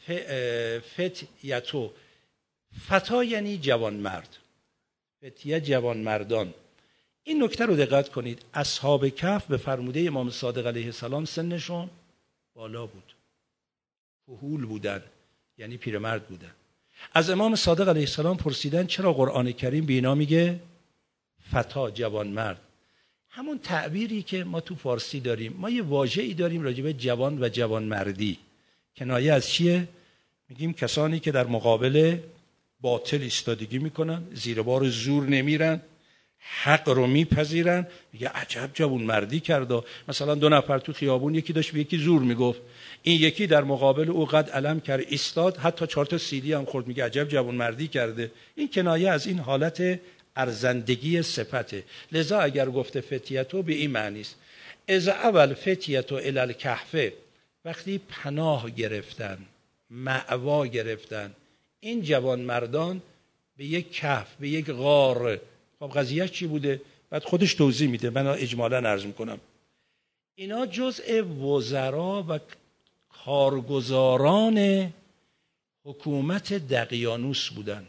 Speaker 1: فتیتو، فتا یعنی جوان مرد، فتیه جوان مردان. این نکته رو دقت کنید، اصحاب کهف به فرموده امام صادق علیه السلام سنشون بالا بود، کهول بودن، یعنی پیرمرد بودن. از امام صادق علیه السلام پرسیدن چرا قرآن کریم به اینا میگه فتا، جوان مرد؟ همون تعبیری که ما تو فارسی داریم، ما یه واژه‌ای داریم راجع به جوان و جوان مردی، کنایه از چیه؟ میگیم کسانی که در مقابل باطل ایستادگی میکنن، زیر بار زور نمیرن، حق رو میپذیرن. میگه عجب جوان مردی کرده. مثلا دو نفر تو خیابون، یکی داشت به یکی زور میگفت، این یکی در مقابل او قد علم کرد ایستاد، حتی چهار تا سیدی هم خورد، میگه عجب جوان مردی کرده. این کنایه از این حالت ارزندگی صفته. لذا اگر گفته فتیتو به این معنی است، از اول فتیتو الی الکهف، وقتی پناه گرفتن، مأوا گرفتن این جوان مردان به یک کهف، به یک غار. خب قضیه چی بوده؟ بعد خودش توضیح میده، من اجمالا عرض میکنم. اینا جزء وزرا و کارگزاران حکومت دقیانوس بودن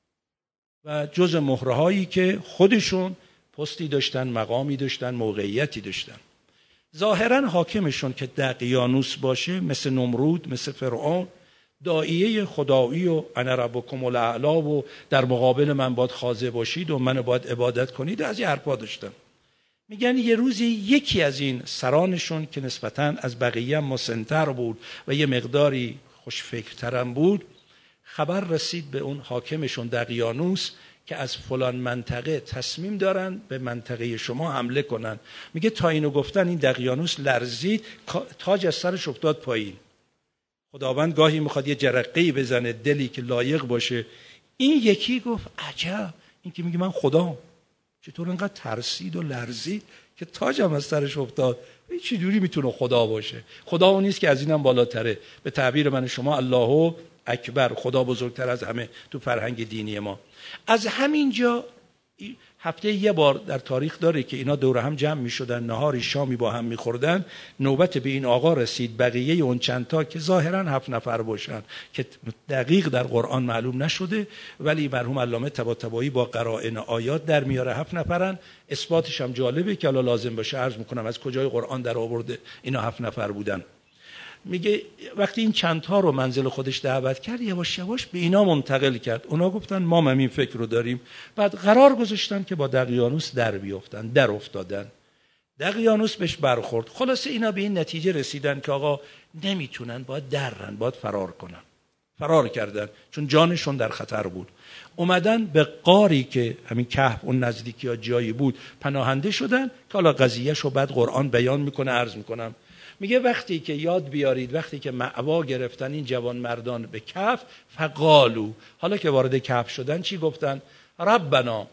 Speaker 1: و جز مهرهایی که خودشون پستی داشتن، مقامی داشتن، موقعیتی داشتن. ظاهرا حاکمشون که دقیانوس باشه، مثل نمرود، مثل فرعون، داعیه خدایی و انا ربکم الاعلی و در مقابل من باید خاضع باشید و من باید عبادت کنید، از این حرفا داشتن. میگن یه روزی یکی از این سرانشون که نسبتاً از بقیه مسن‌تر بود و یه مقداری خوشفکرترم بود، خبر رسید به اون حاکمشون دقیانوس که از فلان منطقه تصمیم دارن به منطقه شما حمله کنن. میگه تا اینو گفتن این دقیانوس لرزید، تاج از سرش افتاد پایین. خداوند گاهی میخواد یه جرقه‌ای بزنه، دلی که لایق باشه. این یکی گفت عجب، این که میگه من خدام، چطور انقدر ترسید و لرزید که تاجم از سرش افتاد؟ این چه جوری میتونه خدا باشه؟ خدا اون نیست که از اینم بالاتره. به تعبیر من شما الله اکبر، خدا بزرگتر از همه تو فرهنگ دینی ما. از همینجا هفته یه بار در تاریخ داره که اینا دور هم جمع می شدن، نهاری شامی با هم می خوردن. نوبت به این آقا رسید، بقیه اون چند تا که ظاهرا هفت نفر باشن که دقیق در قرآن معلوم نشده، ولی مرحوم علامه طباطبایی با قرائن آیات در میاره هفت نفرن. اثباتش هم جالبه که الان لازم باشه عرض میکنم از کجای قرآن در آورده اینا هفت نفر بودن. میگه وقتی این چند تا رو منزل خودش دعوت کرد، یواش یواش به اینا منتقل کرد. اونا گفتن ما هم این فکر رو داریم. بعد قرار گذاشتن که با دقیانوس در بیافتن، در افتادن. دقیانوس بهش برخورد. خلاصه اینا به این نتیجه رسیدن که آقا نمیتونن، باید درن، باید فرار کنن. فرار کردن چون جانشون در خطر بود. اومدن به غاری که همین کهف اون نزدیکی ها جایی بود پناهنده شدن، که حالا قضیهش رو بعد قرآن بیان میکنه. عرض میکنم میگه وقتی که یاد بیارید وقتی که مأوا گرفتن این جوان مردان به کهف، فقالو، حالا که وارد کهف شدن چی گفتن؟ ربنا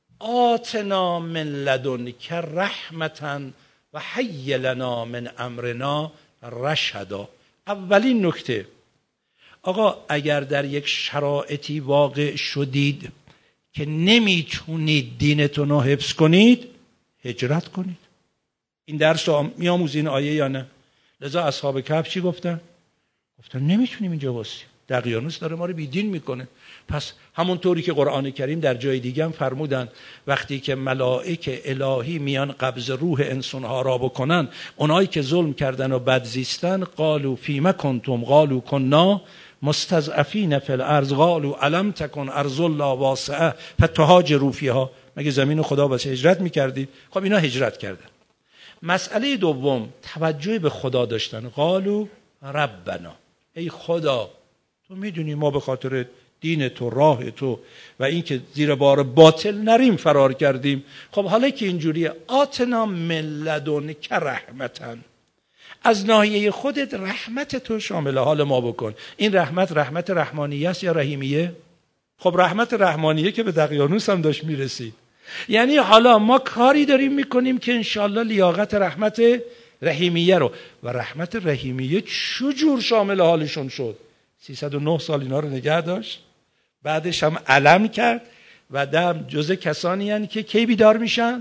Speaker 1: آتنا من لدنک رحمتا و هیئ لنا من امرنا رشدا. اولین نکته، آقا اگر در یک شرایطی واقع شدید که نمیتونید دینتون رو حفظ کنید، هجرت کنید. این درس رو میاموزین آیه یا نه؟ لذا اصحاب کهف چی گفتن؟ گفتن نمیتونیم اینجا واسیم، دقیانوس داره ما رو بیدین میکنه. پس همونطوری که قرآن کریم در جای دیگه هم فرمودن وقتی که ملائک الهی میان قبض روح انسانها را بکنن، اونایی که ظلم کردن و بد زیستن، قالوا فیما کنتم قالوا کنا مستضعفین فی الارض قالوا الم تکن ارض الله واسعه فتهاجروا فیها. مگه زمین خدا واسه هجرت میکردید؟ خب اینا هجرت کردن. مسئله دوم، توجه به خدا داشتن. قالوا ربنا، ای خدا تو میدونی ما به خاطر دین تو، راه تو و این که زیر بار باطل نریم فرار کردیم. خب حالا که اینجوریه، آتنا من لدنک رحمتا، از ناحیه خودت رحمت تو شامل حال ما بکن. این رحمت رحمت رحمانیه است یا رحیمیه؟ خب رحمت رحمانیه که به دقیانوس هم داشت میرسید. یعنی حالا ما کاری داریم میکنیم که انشالله لیاقت رحمت رحیمیه رو، و رحمت رحیمیه چجور شامل حالشون شد؟ سیصد و نه سال اینا رو نگه داشت، بعدش هم علم کرد و دم جزء کسانی هستند که کی بیدار میشن؟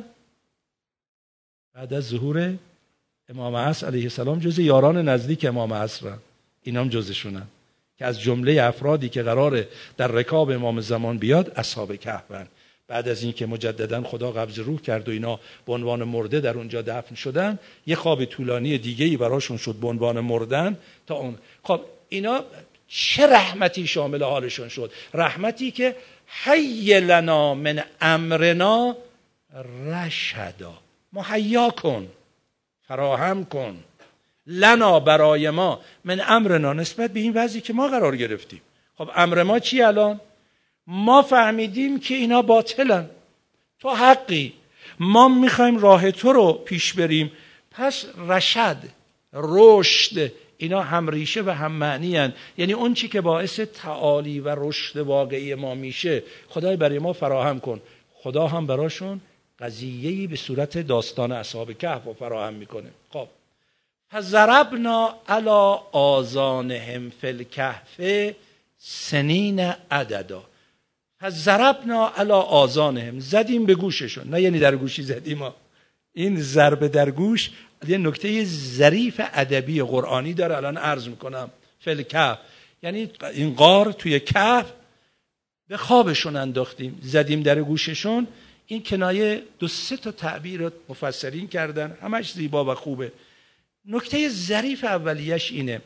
Speaker 1: بعد از ظهور امام عصر علیه السلام، جزء یاران نزدیک امام عصر هستند. اینا هم جزشونن که از جمله افرادی که قراره در رکاب امام زمان بیاد اصحاب کهفن. بعد از اینکه مجددا خدا قبض روح کرد و اینا به عنوان مرده در اونجا دفن شدن، یه خواب طولانی دیگه‌ای براشون شد به عنوان مردن تا اون. خب اینا چه رحمتی شامل حالشون شد؟ رحمتی که هیئ لنا من امرنا رشدا، مهیا کن، فراهم کن، لنا برای ما، من امرنا، نسبت به این وضعی که ما قرار گرفتیم. خب امر ما چی الان؟ ما فهمیدیم که اینا باطلن، تو حقی، ما میخوایم راه تو رو پیش بریم. پس رشد، رشد، اینا هم ریشه و هم معنی هن. یعنی اون چی که باعث تعالی و رشد واقعی ما میشه خدای برای ما فراهم کن. خدا هم براشون قضیه‌ای به صورت داستان اصحاب کهف رو فراهم میکنه. خب فضربنا علی آذانهم فی الکهف سنین عددا. فضربنا علی آذانهم، زدیم به گوششون، نه یعنی در گوشی زدیم ها. این ضربه در گوش یه نکته ظریف ادبی قرآنی داره، الان عرض میکنم. فل کهف یعنی این غار توی کهف به خوابشون انداختیم، زدیم در گوششون. این کنایه دو سه تا تعبیر مفسرین کردن، همش زیبا و خوبه. نکته ظریف اولیش اینه،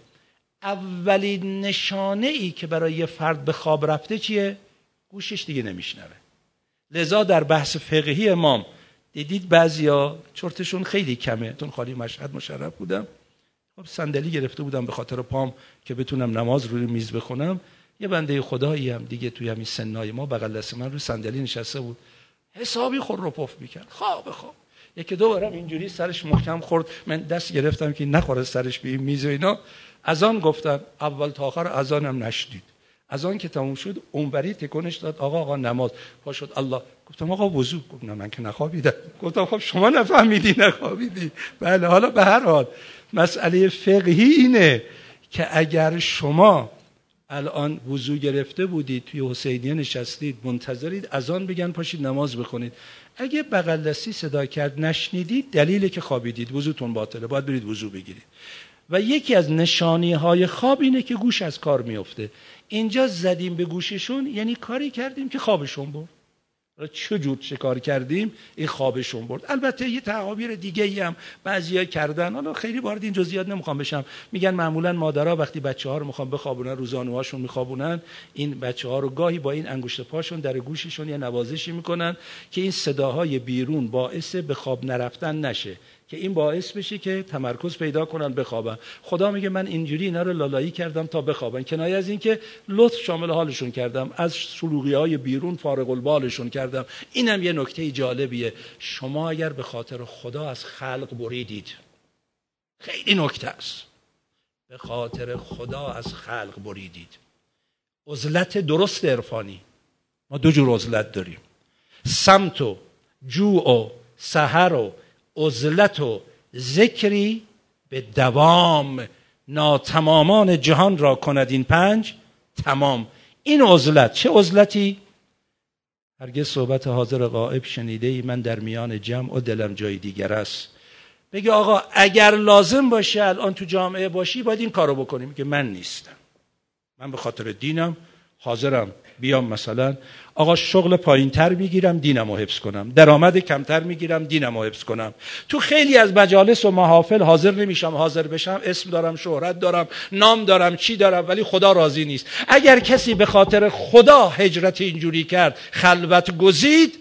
Speaker 1: اولین نشانه ای که برای یه فرد به خواب رفته چیه؟ گوشش دیگه نمیشنوه. لذا در بحث فقهی امام دیدید بعضیا چرتشون خیلی کمه. تون خالی مشهد مشرف بودم، خب صندلی گرفته بودم به خاطر پام که بتونم نماز روی میز بخونم. یه بنده خدایی هم دیگه توی همین سنای ما بغل دست من روی صندلی نشسته بود، حسابی خور رو پف میکرد، خواب خواب. یکی دو بارم اینجوری سرش محکم خورد، من دست گرفتم که نخوره سرش به این میز و اینا. اذان گفتن، اول تا آخر اذانم نشدید. اذان که تموم شد اونوری تکونش داد، آقا آقا نماز. پا شد الله. گفتم آقا وضو. گفت نه من که نخوابیدم. گفتم خب شما نفهمیدی نخوابیدی. بله حالا به هر حال مسئله فقهی اینه که اگر شما الان وضو گرفته بودید توی حسینیه نشستید منتظرید اذان بگن پاشید نماز بخونید، اگه بغل دستی صدا کرد نشنیدید دلیله که خوابیدید، وضوتون باطله، باید برید وضو بگیرید. و یکی از نشانی های خواب اینه که گوش از کار میفته. اینجا زدیم به گوششون یعنی کاری کردیم که خوابشون برد. چجور چه کار کردیم؟ این خوابشون برد. البته یه تعابیر دیگه ای هم بعضیا کردن، حالا خیلی وارد این جزئیات نمیخوام بشم. میگن معمولا مادرها وقتی بچه‌ها رو میخوان بخوابونن، روزانوهاشون میخوابونن، این بچه‌ها رو گاهی با این انگشت پاشون در گوششون یه نوازشی میکنن که این صداهای بیرون باعث به خواب نرفتن نشه، که این باعث بشه که تمرکز پیدا کنن بخوابن. خدا میگه من اینجوری اینا رو لالایی کردم تا بخوابن، کنایه از این که لطف شامل حالشون کردم، از شلوغی‌های بیرون فارغ البالشون کردم. اینم یه نکته جالبیه. شما اگر به خاطر خدا از خلق بریدید، خیلی نکته است، به خاطر خدا از خلق بریدید. عزلت درست عرفانی، ما دو جور عزلت داریم، سمت و جوع و سحر و عزلت و ذکری به دوام ناتمامان جهان را کند این پنج تمام. این عزلت چه عزلتی؟ هرگز صحبت حاضر غائب شنیده ای من در میان جمع و دلم جای دیگر است. بگه آقا اگر لازم باشه الان تو جامعه باشی باید این کارو بکنیم، که من نیستم، من به خاطر دینم حاضرم بیام مثلا آقا شغل پایین تر میگیرم دینم رو حفظ کنم، درآمد کمتر میگیرم دینم رو حفظ کنم. تو خیلی از مجالس و محافل حاضر نمیشم، حاضر بشم اسم دارم، شهرت دارم، نام دارم، چی دارم، ولی خدا راضی نیست. اگر کسی به خاطر خدا هجرت اینجوری کرد، خلوت گزید،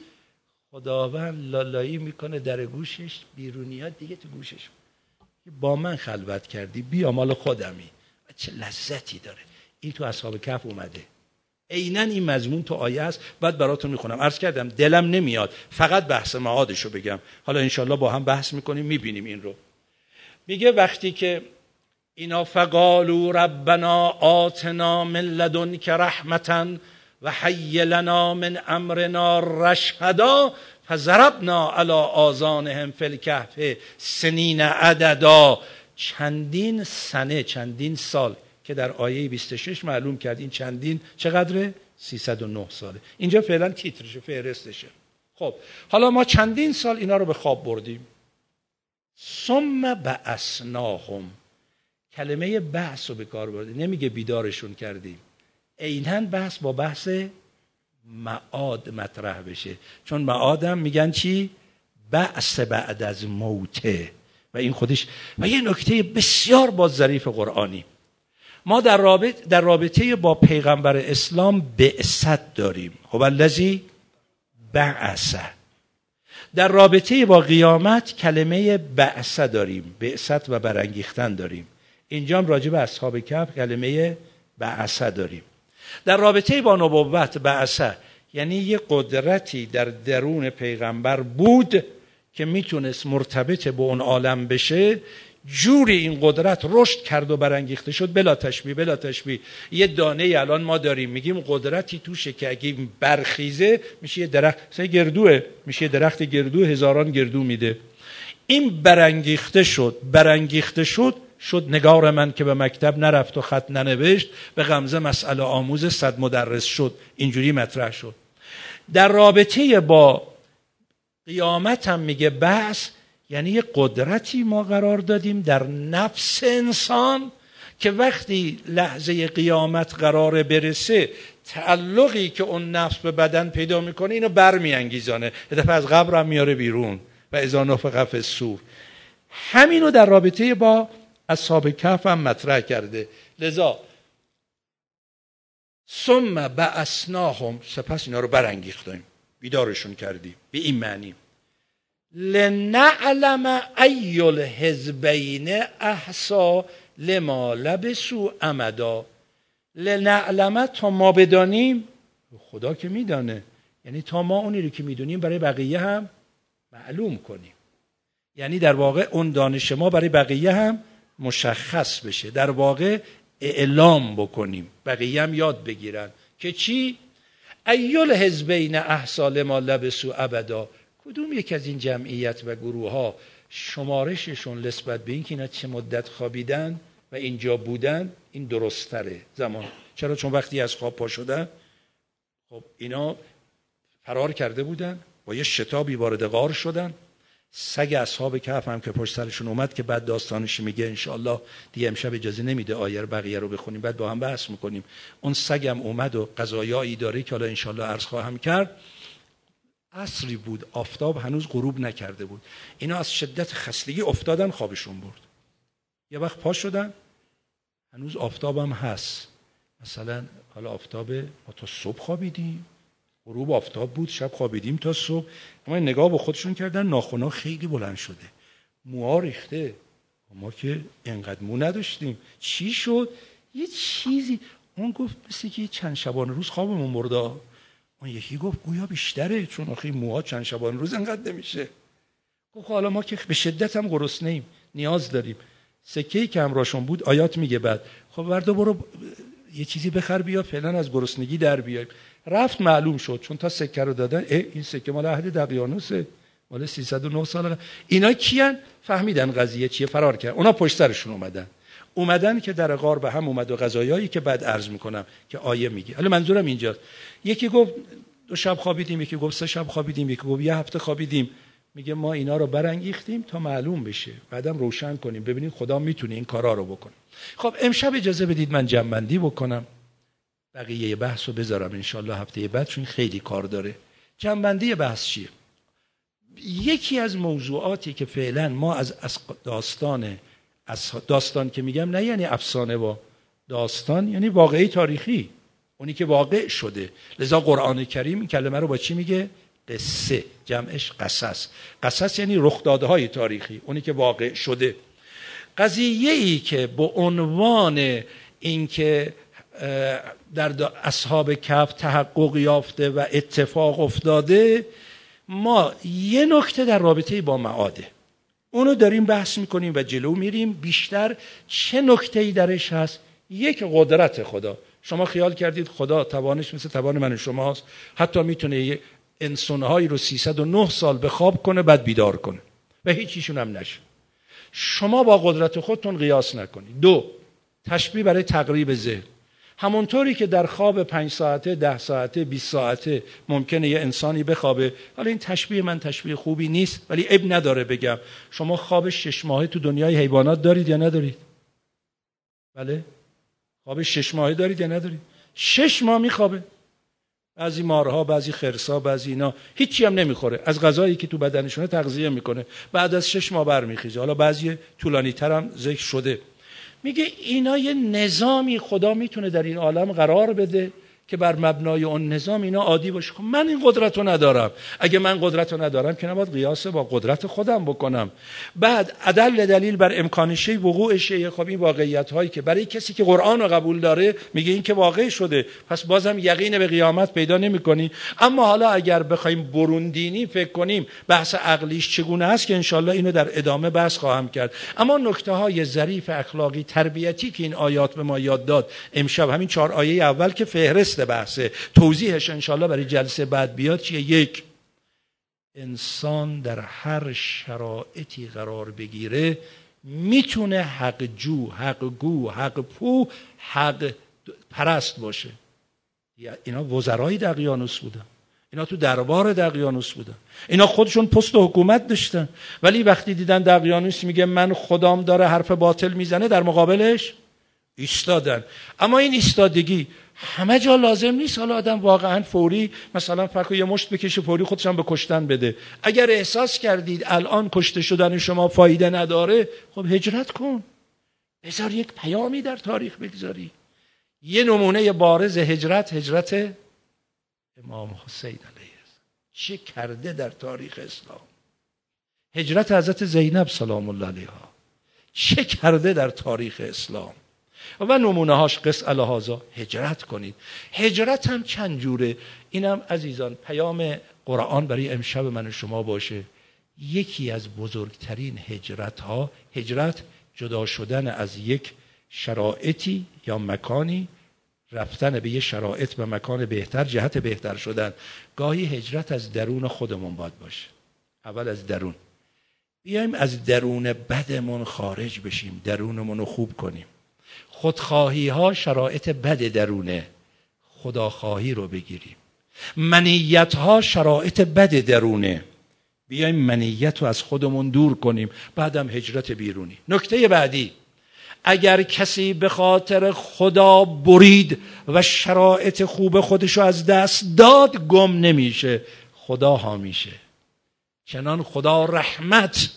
Speaker 1: خداوند لالایی میکنه در گوشش، بیرونیات دیگه تو گوشش، با من خلوت کردی بیا مال خودمی. چه لذتی داره. این تو اصحاب کهف اومده. عیناً این مضمون تو آیه است. بعد براتون میخونم. عرض کردم دلم نمیاد فقط بحث معادشو بگم، حالا انشالله با هم بحث میکنیم میبینیم این رو. میگه وقتی که اینا فقالوا ربنا آتنا من لدنک رحمتا و حی لنا من امرنا رشدا فضربنا علی آذانهم فی الکهف سنین عددا. چندین سنه، چندین سال که در آیه بیست و شش معلوم کرد. این چندین چقدره؟ سیصد و نه ساله. اینجا فعلا تیترشه، فهرستشه. خب حالا ما چندین سال اینا رو به خواب بردیم. ثم بعثناهم، کلمه بعث رو به کار بردیم، نمیگه بیدارشون کردیم. عیناً بحث با بحث معاد مطرح بشه، چون معادم میگن چی؟ بعث بعد از موته. و این خودش و یه نکته بسیار با ظریف قرآنی، ما در رابطه در رابطه با پیغمبر اسلام بعثت داریم. خب الذی بعث. در رابطه با قیامت کلمه بعث داریم، بعثت و برانگیختن داریم. اینجا هم راجع به اصحاب کهف کلمه بعث داریم. در رابطه با نبوت بعث یعنی یه قدرتی در درون پیغمبر بود که میتونست مرتبط به اون عالم بشه. جوری این قدرت رشد کرد و برانگیخته شد، بلا تشبیه بلا تشبیه. یه دانه الان ما داریم میگیم قدرتی توشه که اگه برخیزه میشه یه درخت، مثلا گردوه، میشه یه درخت گردو، هزاران گردو میده. این برانگیخته شد برانگیخته شد شد نگار من که به مکتب نرفت و خط ننوشت، به غمزه مسئله آموز صد مدرس شد. اینجوری مطرح شد. در رابطه با قیامت هم میگه بعث یعنی یه قدرتی ما قرار دادیم در نفس انسان که وقتی لحظه قیامت قراره برسه، تعلقی که اون نفس به بدن پیدا میکنه اینو برمیانگیزانه، یه دفعه از قبر هم میاره بیرون. و اذا نفخ فی الصور. همینو در رابطه با اصحاب کهف هم مطرح کرده. لذا ثم بعثناهم، سپس اینا رو برانگیختیم، بیدارشون کردیم. به این معنی لنعلم ای الحزبین احصی لما لبثوا امدا. لنعلم، تا ما بدانیم. خدا که میدانه، یعنی تا ما اونی رو که میدونیم برای بقیه هم معلوم کنیم. یعنی در واقع اون دانش ما برای بقیه هم مشخص بشه، در واقع اعلام بکنیم، بقیه هم یاد بگیرن که چی؟ ای الحزبین احصی لما لبثوا ابدا. کدوم یک از این جمعیت و گروه ها شمارششون نسبت به این که اینا چه مدت خوابیدن و اینجا بودن این درست‌تره زمان. چرا؟ چون وقتی از خواب پا شدن، خب اینا فرار کرده بودن، با یه شتابی وارد غار شدن. سگ اصحاب کهف هم که پشت سرشون اومد که بعد داستانش میگه، انشاءالله دیگه امشب اجازه نمیده آیه بقیه رو بخونیم، بعد با هم بحث میکنیم. اون سگم اومد و قضایایی داره که حالا انشاءالله عرض خواهم کرد. عصری بود، آفتاب هنوز غروب نکرده بود. اینا از شدت خستگی افتادن، خوابشون برد. یه وقت پا شدن، هنوز آفتابم هست. مثلا حالا آفتاب ما تا صبح خوابیدیم، غروب آفتاب بود، شب خوابیدیم تا صبح. اما نگاه به خودشون کردن، ناخنا خیلی بلند شده، موها ریخته. ما که اینقدر مو نداشتیم. چی شد؟ یه چیزی. اون گفت مثل که چند شبانه روز خوابمون برده. اون یکی گفت گویا بیشتره، چون آخه موها چند شبانه روز انقدر نمیشه. گفت حالا ما که به شدت هم گرسنه‌ایم، نیاز داریم. سکه‌ای که همراهشون بود آیات میگه بعد، خب وردا برو یه چیزی بخر بیا فعلا از گرسنگی در بیایم. رفت، معلوم شد چون تا سکه رو دادن، این سکه مال عهد دقیانوسه، مال سیصد و نه سال. اینا کیان؟ فهمیدن قضیه چیه، فرار کرد. اونا پشت سرشون اومدن اومدن که در غار به هم اومد و قضایایی که بعد عرض میکنم که آیه میگه. حالا منظورم اینجاست. یکی گفت دو شب خوابیدیم، یکی گفت سه شب خوابیدیم، یکی گفت یه هفته خوابیدیم. میگه ما اینا رو برانگیختیم تا معلوم بشه، بعدم روشن کنیم، ببینید خدا میتونه این کارا رو بکنه. خب امشب اجازه بدید من جمع‌بندی بکنم، بقیه بحث رو بذارم انشالله هفته بعد، چون خیلی کار داره. جمع‌بندی بحث چیه؟ یکی از موضوعاتی که فعلا ما از داستان از داستان که میگم نه یعنی افسانه، با داستان یعنی واقعی تاریخی، اونی که واقع شده. لذا قرآن کریم این کلمه رو با چی میگه؟ قصه، جمعش قصص. قصص یعنی رخدادهای تاریخی، اونی که واقع شده. قضیه‌ای که به عنوان این که در اصحاب کهف تحقق یافته و اتفاق افتاده، ما یه نکته در رابطه با معاده اونو داریم بحث میکنیم و جلو میریم. بیشتر چه نکته‌ای درش هست؟ یک، قدرت خدا. شما خیال کردید خدا توانش مثل توان من و شماست؟ حتی میتونه انسانهایی رو سیصد و نه سال به خواب کنه بعد بیدار کنه و هیچیشون هم نشه. شما با قدرت خودتون قیاس نکنید. دو، تشبیه برای تقریب ذهن. همونطوری که در خواب پنج ساعته، ده ساعته، بیست ساعته ممکنه یه انسانی بخوابه. حالا این تشبیه من تشبیه خوبی نیست ولی عیب نداره بگم. شما خواب شش ماهه تو دنیای حیوانات دارید یا ندارید؟ بله؟ خواب شش ماهه دارید یا ندارید؟ شش ماه میخوابه. بعضی مارها، بعضی خرسا، بعضی اینا هیچی هم نمیخوره، از غذایی که تو بدنشونه تغذیه میکنه، بعد از شش ماه برمیخیزه. حالا بعضی طولانی تر هم ذکر شده. میگه اینا یه نظامی خدا میتونه در این عالم قرار بده که بر مبنای اون نظام اینا عادی باشه. خب من این قدرت رو ندارم. اگه من قدرت رو ندارم که نباید قیاس با قدرت خودم بکنم. بعد عدل دلیل بر امکان شی وقوع شی. خب این واقعیت هایی که برای کسی که قرآن رو قبول داره میگه این که واقع شده، پس بازم یقین به قیامت پیدا نمی‌کنی. اما حالا اگر بخوایم بروندینی فکر کنیم بحث عقلیش چگونه است که انشالله اینو در ادامه بحث خواهم کرد. اما نکته های ظریف اخلاقی تربیتی که این آیات به ما یاد داد امشب، همین چهار آیه اول که فهرست بحثه، توضیحش انشالله برای جلسه بعد بیاد چیه؟ یک، انسان در هر شرایطی قرار بگیره میتونه حق جو، حق گو، حق پو، حق پرست باشه. اینا وزرای دقیانوس بودن. اینا تو دربار دقیانوس بودن، اینا خودشون پست حکومت داشتن، ولی وقتی دیدن دقیانوس میگه من خدام داره حرف باطل میزنه، در مقابلش ایستادن. اما این ایستادگی همه جا لازم نیست. حالا آدم واقعا فوری مثلا فکر یه مشت بکشه فوری خودش هم به کشتن بده. اگر احساس کردید الان کشته شدن شما فایده نداره، خب هجرت کن، بذار یک پیامی در تاریخ بگذاری. یه نمونه بارز هجرت، هجرت امام حسین علیه السلام چه کرده در تاریخ اسلام. هجرت حضرت زینب سلام الله علیها چه کرده در تاریخ اسلام. و نمونه هاش قص الهازا. هجرت کنید. هجرت هم چند جوره. اینم عزیزان پیام قرآن برای امشب من و شما باشه. یکی از بزرگترین هجرت ها، هجرت جدا شدن از یک شرایطی یا مکانی، رفتن به یه شرایط و مکان بهتر، جهت بهتر شدن. گاهی هجرت از درون خودمون باید باشه. اول از درون بیایم از درون بدمون خارج بشیم، درونمون رو خوب کنیم. خودخواهی ها شرایط بد درونه، خداخواهی رو بگیریم. منیت ها شرایط بد درونه، بیایم منیت رو از خودمون دور کنیم. بعدم هجرت بیرونی. نکته بعدی، اگر کسی به خاطر خدا برید و شرایط خوب خودشو از دست داد، گم نمیشه، خدا حامیشه. چنان خدا رحمت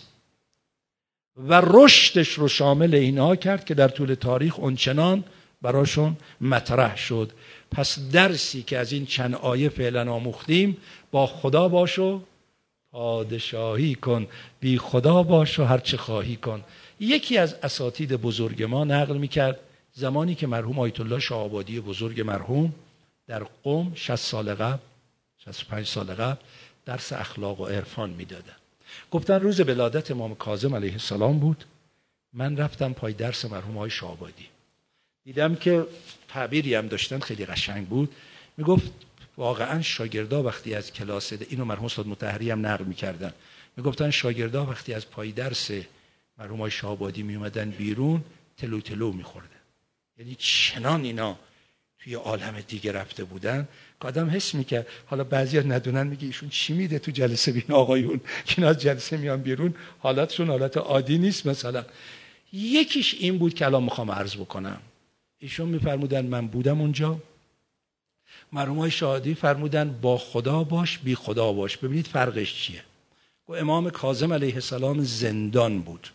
Speaker 1: و رشدش رو شامل اینها کرد که در طول تاریخ اونچنان براشون مطرح شد. پس درسی که از این چند آیه فعلا آموختیم، با خدا باش و پادشاهی کن، بی خدا باش و هر چه خواهی کن. یکی از اساتید بزرگ ما نقل میکرد زمانی که مرحوم آیت الله شاه‌آبادی بزرگ مرحوم در قم شصت سال قبل شصت و پنج سال قبل درس اخلاق و عرفان میدادن. گفتن روز ولادت امام کاظم علیه السلام بود. من رفتم پای درس مرحوم آقای شاه‌آبادی، دیدم که تعبیری هم داشتن خیلی قشنگ بود. میگفت واقعا شاگردا وقتی از کلاس، اینو مرحوم استاد مطهری هم نقل میکردن، میگفتن شاگردا وقتی از پای درس مرحوم آقای شاه‌آبادی میومدن بیرون، تلو تلو میخوردن. یعنی چنان اینا توی عالم دیگه رفته بودن که آدم حس میکرد. حالا بعضیا ندونن، میگه ایشون چی میده تو جلسه بین آقایون که اینا از جلسه میان بیرون حالتشون حالت عادی نیست. مثلا یکیش این بود که الان میخوام عرض بکنم. ایشون میفرمودن من بودم اونجا، مرحوم آقای شاه‌آبادی فرمودن با خدا باش بی خدا باش. ببینید فرقش چیه. و امام کاظم علیه السلام زندان بود،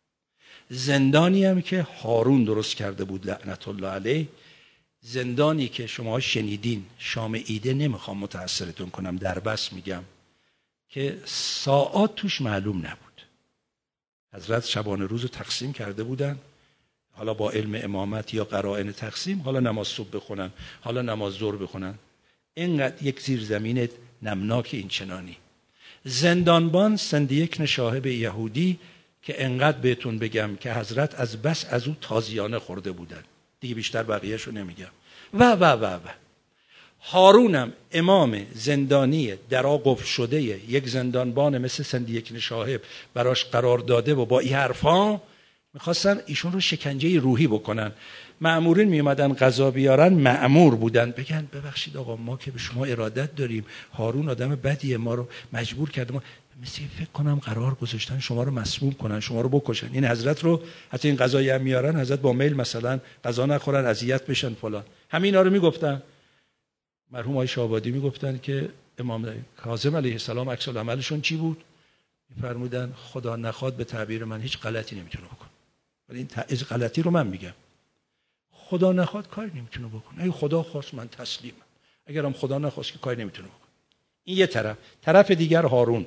Speaker 1: زندانی هم که هارون درست کرده بود لعنت الله علیه، زندانی که شما شنیدین. شام ایده نمیخوام متأثرتون کنم، در بس میگم که ساعات توش معلوم نبود. حضرت شبانه روز رو تقسیم کرده بودن، حالا با علم امامت یا قرائن تقسیم، حالا نماز صبح بخونن، حالا نماز ظهر بخونن. اینقدر یک زیرزمین نمناک این چنانی. زندانبان سندیک شاهب یهودی که انقدر بهتون بگم که حضرت از بس از او تازیانه خورده بودن، دیگه بیشتر بقیه‌شو نمیگم. و و و و هارونم امام زندانی درا قفل شده یک زندانبان مثل سندیک شاهب براش قرار داده و با این حرفا میخواستن ایشون رو شکنجه روحی بکنن. مأمورین میومدن غذا بیارن، مأمور بودن بگن ببخشید آقا ما که به شما ارادت داریم، هارون آدم بدیه، ما رو مجبور کرده، ما مثل فکر کنم قرار گذاشتن شما رو مسموم کنن، شما رو بکشن. این حضرت رو حتی این غذایی هم میارن، حضرت با میل مثلا غذا نخورن، اذیت بشن فلان. همینا رو میگفتن. مرحوم آقای شاه‌آبادی میگفتن که امام کاظم علیه السلام عکس العملشون چی بود؟ میفرمودن خدا نخواد به تعبیر من هیچ غلطی نمیتونه بکنه، ولی این از غلطی رو من میگم. خدا نخواد کاری نمیتونه بکنه. اگه خدا خواست من تسلیمم، اگرم خدا نخواست که کاری نمیتونه بکنه. این یه طرف. طرف دیگر هارون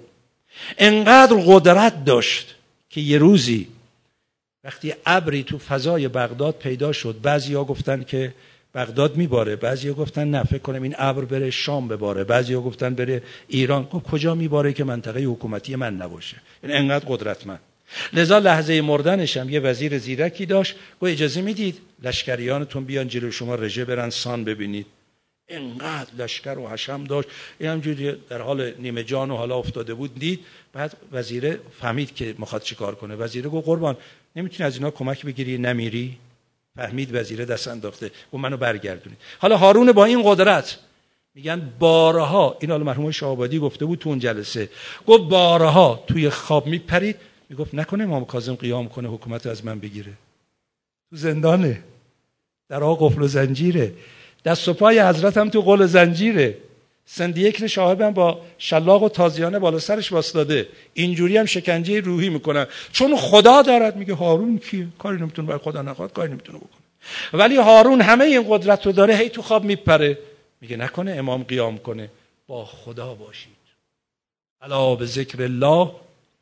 Speaker 1: انقدر قدرت داشت که یه روزی وقتی ابری تو فضای بغداد پیدا شد، بعضیا گفتن که بغداد میباره، بعضیا گفتن نه فکر کنم این ابر بره شام بباره، بعضیا گفتن بره ایران. خب کجا میباره که منطقه حکومتی من نباشه؟ این انقدر قدرتمند. لذا لحظه مردنش هم یه وزیر زیرکی داشت، گفت اجازه میدید لشکریانتون بیان جلو شما رژه برن سان ببینید. انقدر لشکر و حشم داشت، این همجوری در حال نیمه جان و حالا افتاده بود. دید بعد وزیر فهمید که میخواد چیکار کنه. وزیر گفت قربان نمیتونی از اینا کمک بگیری نمیری؟ فهمید وزیر دست انداخته، گفت منو برگردونید. حالا هارون با این قدرت میگن بارها، این حالا مرحوم شاه‌آبادی گفته بود تو اون جلسه، گفت بارها توی خواب میپرید، میگفت نکنه امام کاظم قیام کنه حکومت از من بگیره. تو زندانه، در آق قفل و زنجیره، دست و پای حضرت هم تو قل و زنجیره، سندیکن شاهبم با شلاق و تازیانه بالا سرش واسطاده، اینجوری هم شکنجه روحی میکنن چون خدا دارد. میگه هارون کیه؟ کاری نمیتونه برای خدا نخواد، کاری نمیتونه بکنه. ولی هارون همه این قدرت رو داره، هی تو خواب میپره. میگه نکنه امام قیام کنه. با خدا باشید. الا به ذکر الله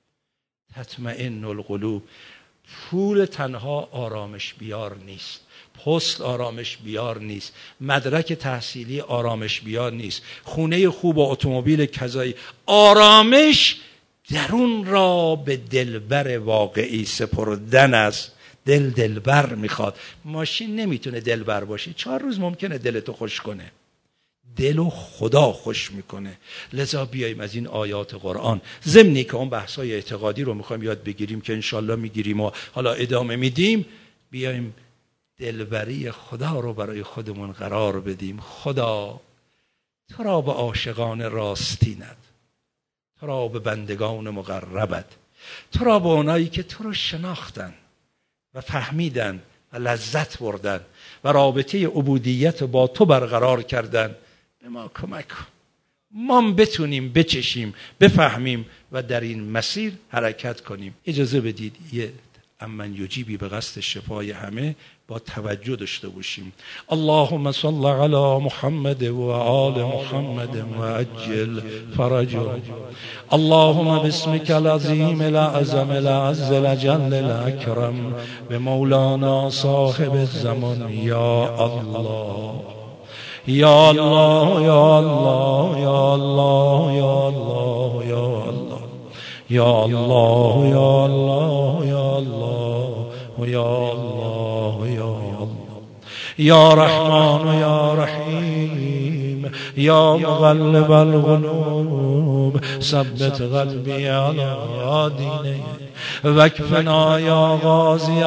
Speaker 1: تطمئن القلوب. پول تنها آرامش بیار نیست، پست آرامش بیار نیست، مدرک تحصیلی آرامش بیار نیست، خونه خوب و اتومبیل کذایی. آرامش درون را به دلبر واقعی سپردن است. دل دلبر میخواد. ماشین نمیتونه دلبر باشه، چهار روز ممکنه دلتو خوش کنه، دل و خدا خوش میکنه. لذا بیاییم از این آیات قرآن، ضمنی که اون بحثای اعتقادی رو میخوایم یاد بگیریم که انشالله میگیریم و حالا ادامه میدیم، بیاییم دلبری خدا رو برای خودمون قرار بدیم. خدا تو را به عاشقان راستینت، تو را به بندگان مقربت، تو را به اونایی که تو رو شناختن و فهمیدن و لذت بردن و رابطه عبودیت با تو برقرار کردن، به ما کمک کن ما بتونیم بچشیم، بفهمیم و در این مسیر حرکت کنیم. اجازه بدید یه امن یجیبی به قصد شفای همه با توجه داشته باشیم. اللهم صل علی محمد و آل محمد و عجل فرجهم. اللهم باسمك العظیم الاعظم الاعز الاجل الاکرم به مولانا صاحب الزمان یا الله یا الله یا الله یا الله یا الله یا الله یا الله یا الله یا الله یا الله یا الله یا رحمان یا رحیم یا مغلب القلوب ثبت قلبی علی دینه وکفنا یا غازی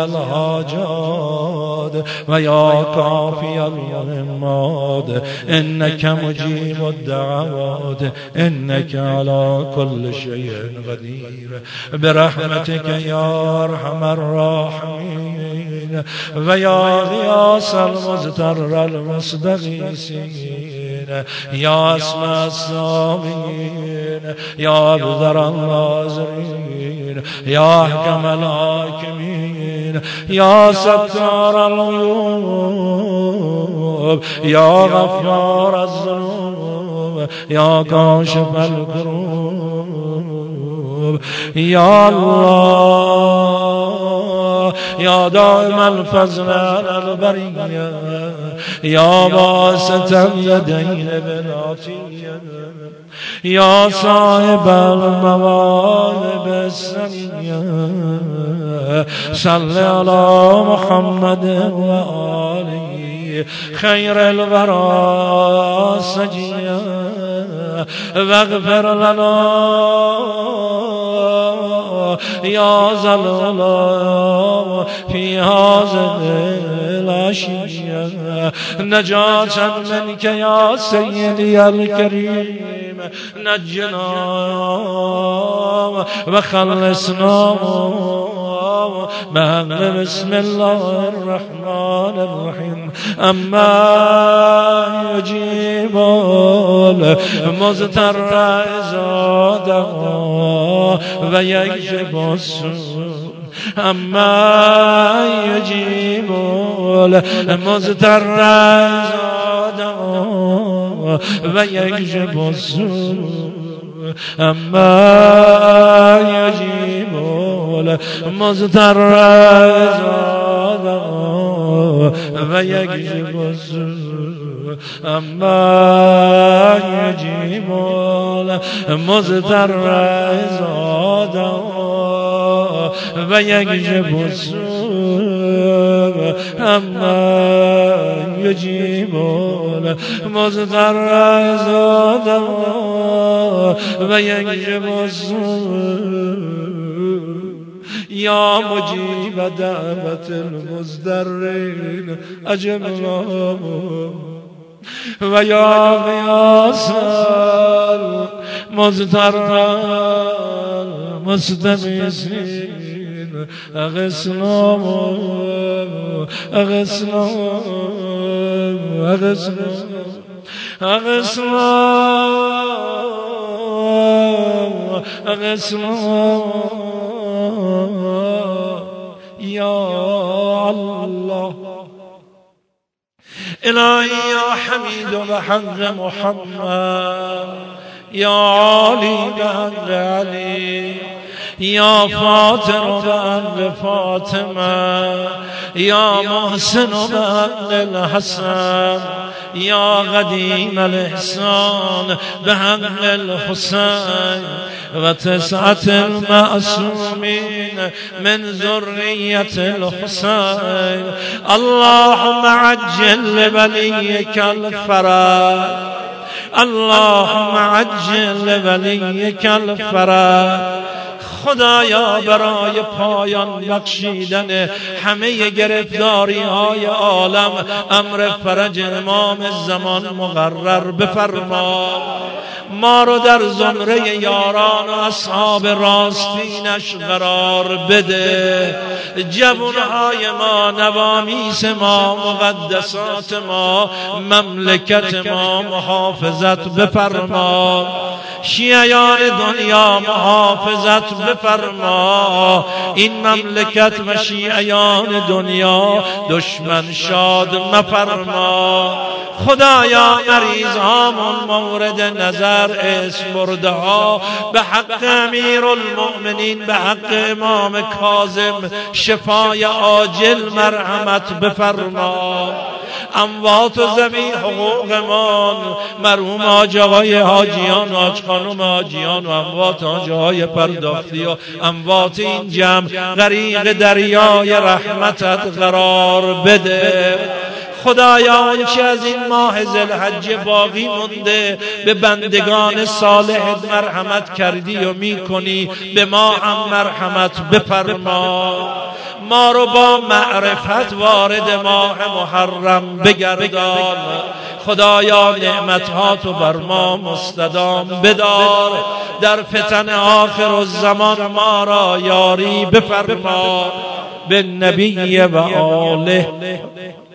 Speaker 1: الحاجات و یا کافی المهمات انک مجیب الدعوات انک علی کل شیء قدیر برحمتک یا ارحم الراحمین و یا غیاث المضطر المستغیثین یا اسمع السامعین یا ابذر الناظرین یا احکم الحاکمین یا ستار العیوب یا غفار الذنوب یا کاشف الکروب یا الله یا دائم الفضل علی البریه یا باسط الیدین بالعطیه یا صاحب المواهب السنیه صل علی محمد و آله خیر الورا سجیه واغفر لنا یا ذل فی هذه العشیه نجاة منک یا سیدی الکریم نجنا و خلصنا بسم الله الرحمن الرحیم اما یجیب المضطر اذا دعا و یکشف السوء اما یجیب المضطر اذا دعا و یکشف السوء اما یجیب المضطر اذا دعا و یکشف السوء اما یجیب المضطر اذا دعا و یکشف السوء اما یجیب المضطر اذا دعا و یکشف السوء یا مجیب دعوت المضطرین اجب الله
Speaker 2: و یا غیاث المضطر مستغیثین اغثنا اغثنا اغثنا اغثنا اغثنا یا الله. الهی یا حمید و حق محمد، یا عالی به حق علی، یا فاطر به حق فاطمه، یا محسن به حق الحسن، یا قدیم الاحسان به حق الحسین و تسعة المعصومین من ذریة الحسین. اللهم عجل لوليك الفرج، اللهم عجل لوليك الفرج. خدایا برای پایان بخشیدن همه گرفتاری های عالم امر فرج امام زمان مقرر بفرما. ما رو در زمره یاران و اصحاب راستینش قرار بده. جوانهای ما، نوامیس ما، مقدسات ما، مملکت ما محافظت بفرما. شیعیان دنیا محافظت بفرما. این مملکت و شیعیان دنیا دشمن شاد مفرما. خدایا مریض هامون مورد نظر اسم برده ها به حق امیر المؤمنین، به حق امام کاظم شفای عاجل مرحمت بفرما. اموات و ذوی حقوقمان، مرحوم حاج آقای حاجیان و حاج خانم حاجیان و اموات حاج های پرداختی و اموات این جمع غریق دریای رحمتت قرار بده. خدایا آنچه از این ماه ذوالحج باقی مونده به بندگان صالحت مرحمت کردی و میکنی، به ما هم مرحمت بفرما. ما رو با معرفت وارد ماه محرم بگردان. خدایا نعمتهاتو بر ما مستدام بدار. در فتن آخر الزمان ما را یاری بفرما. به نبی و آله.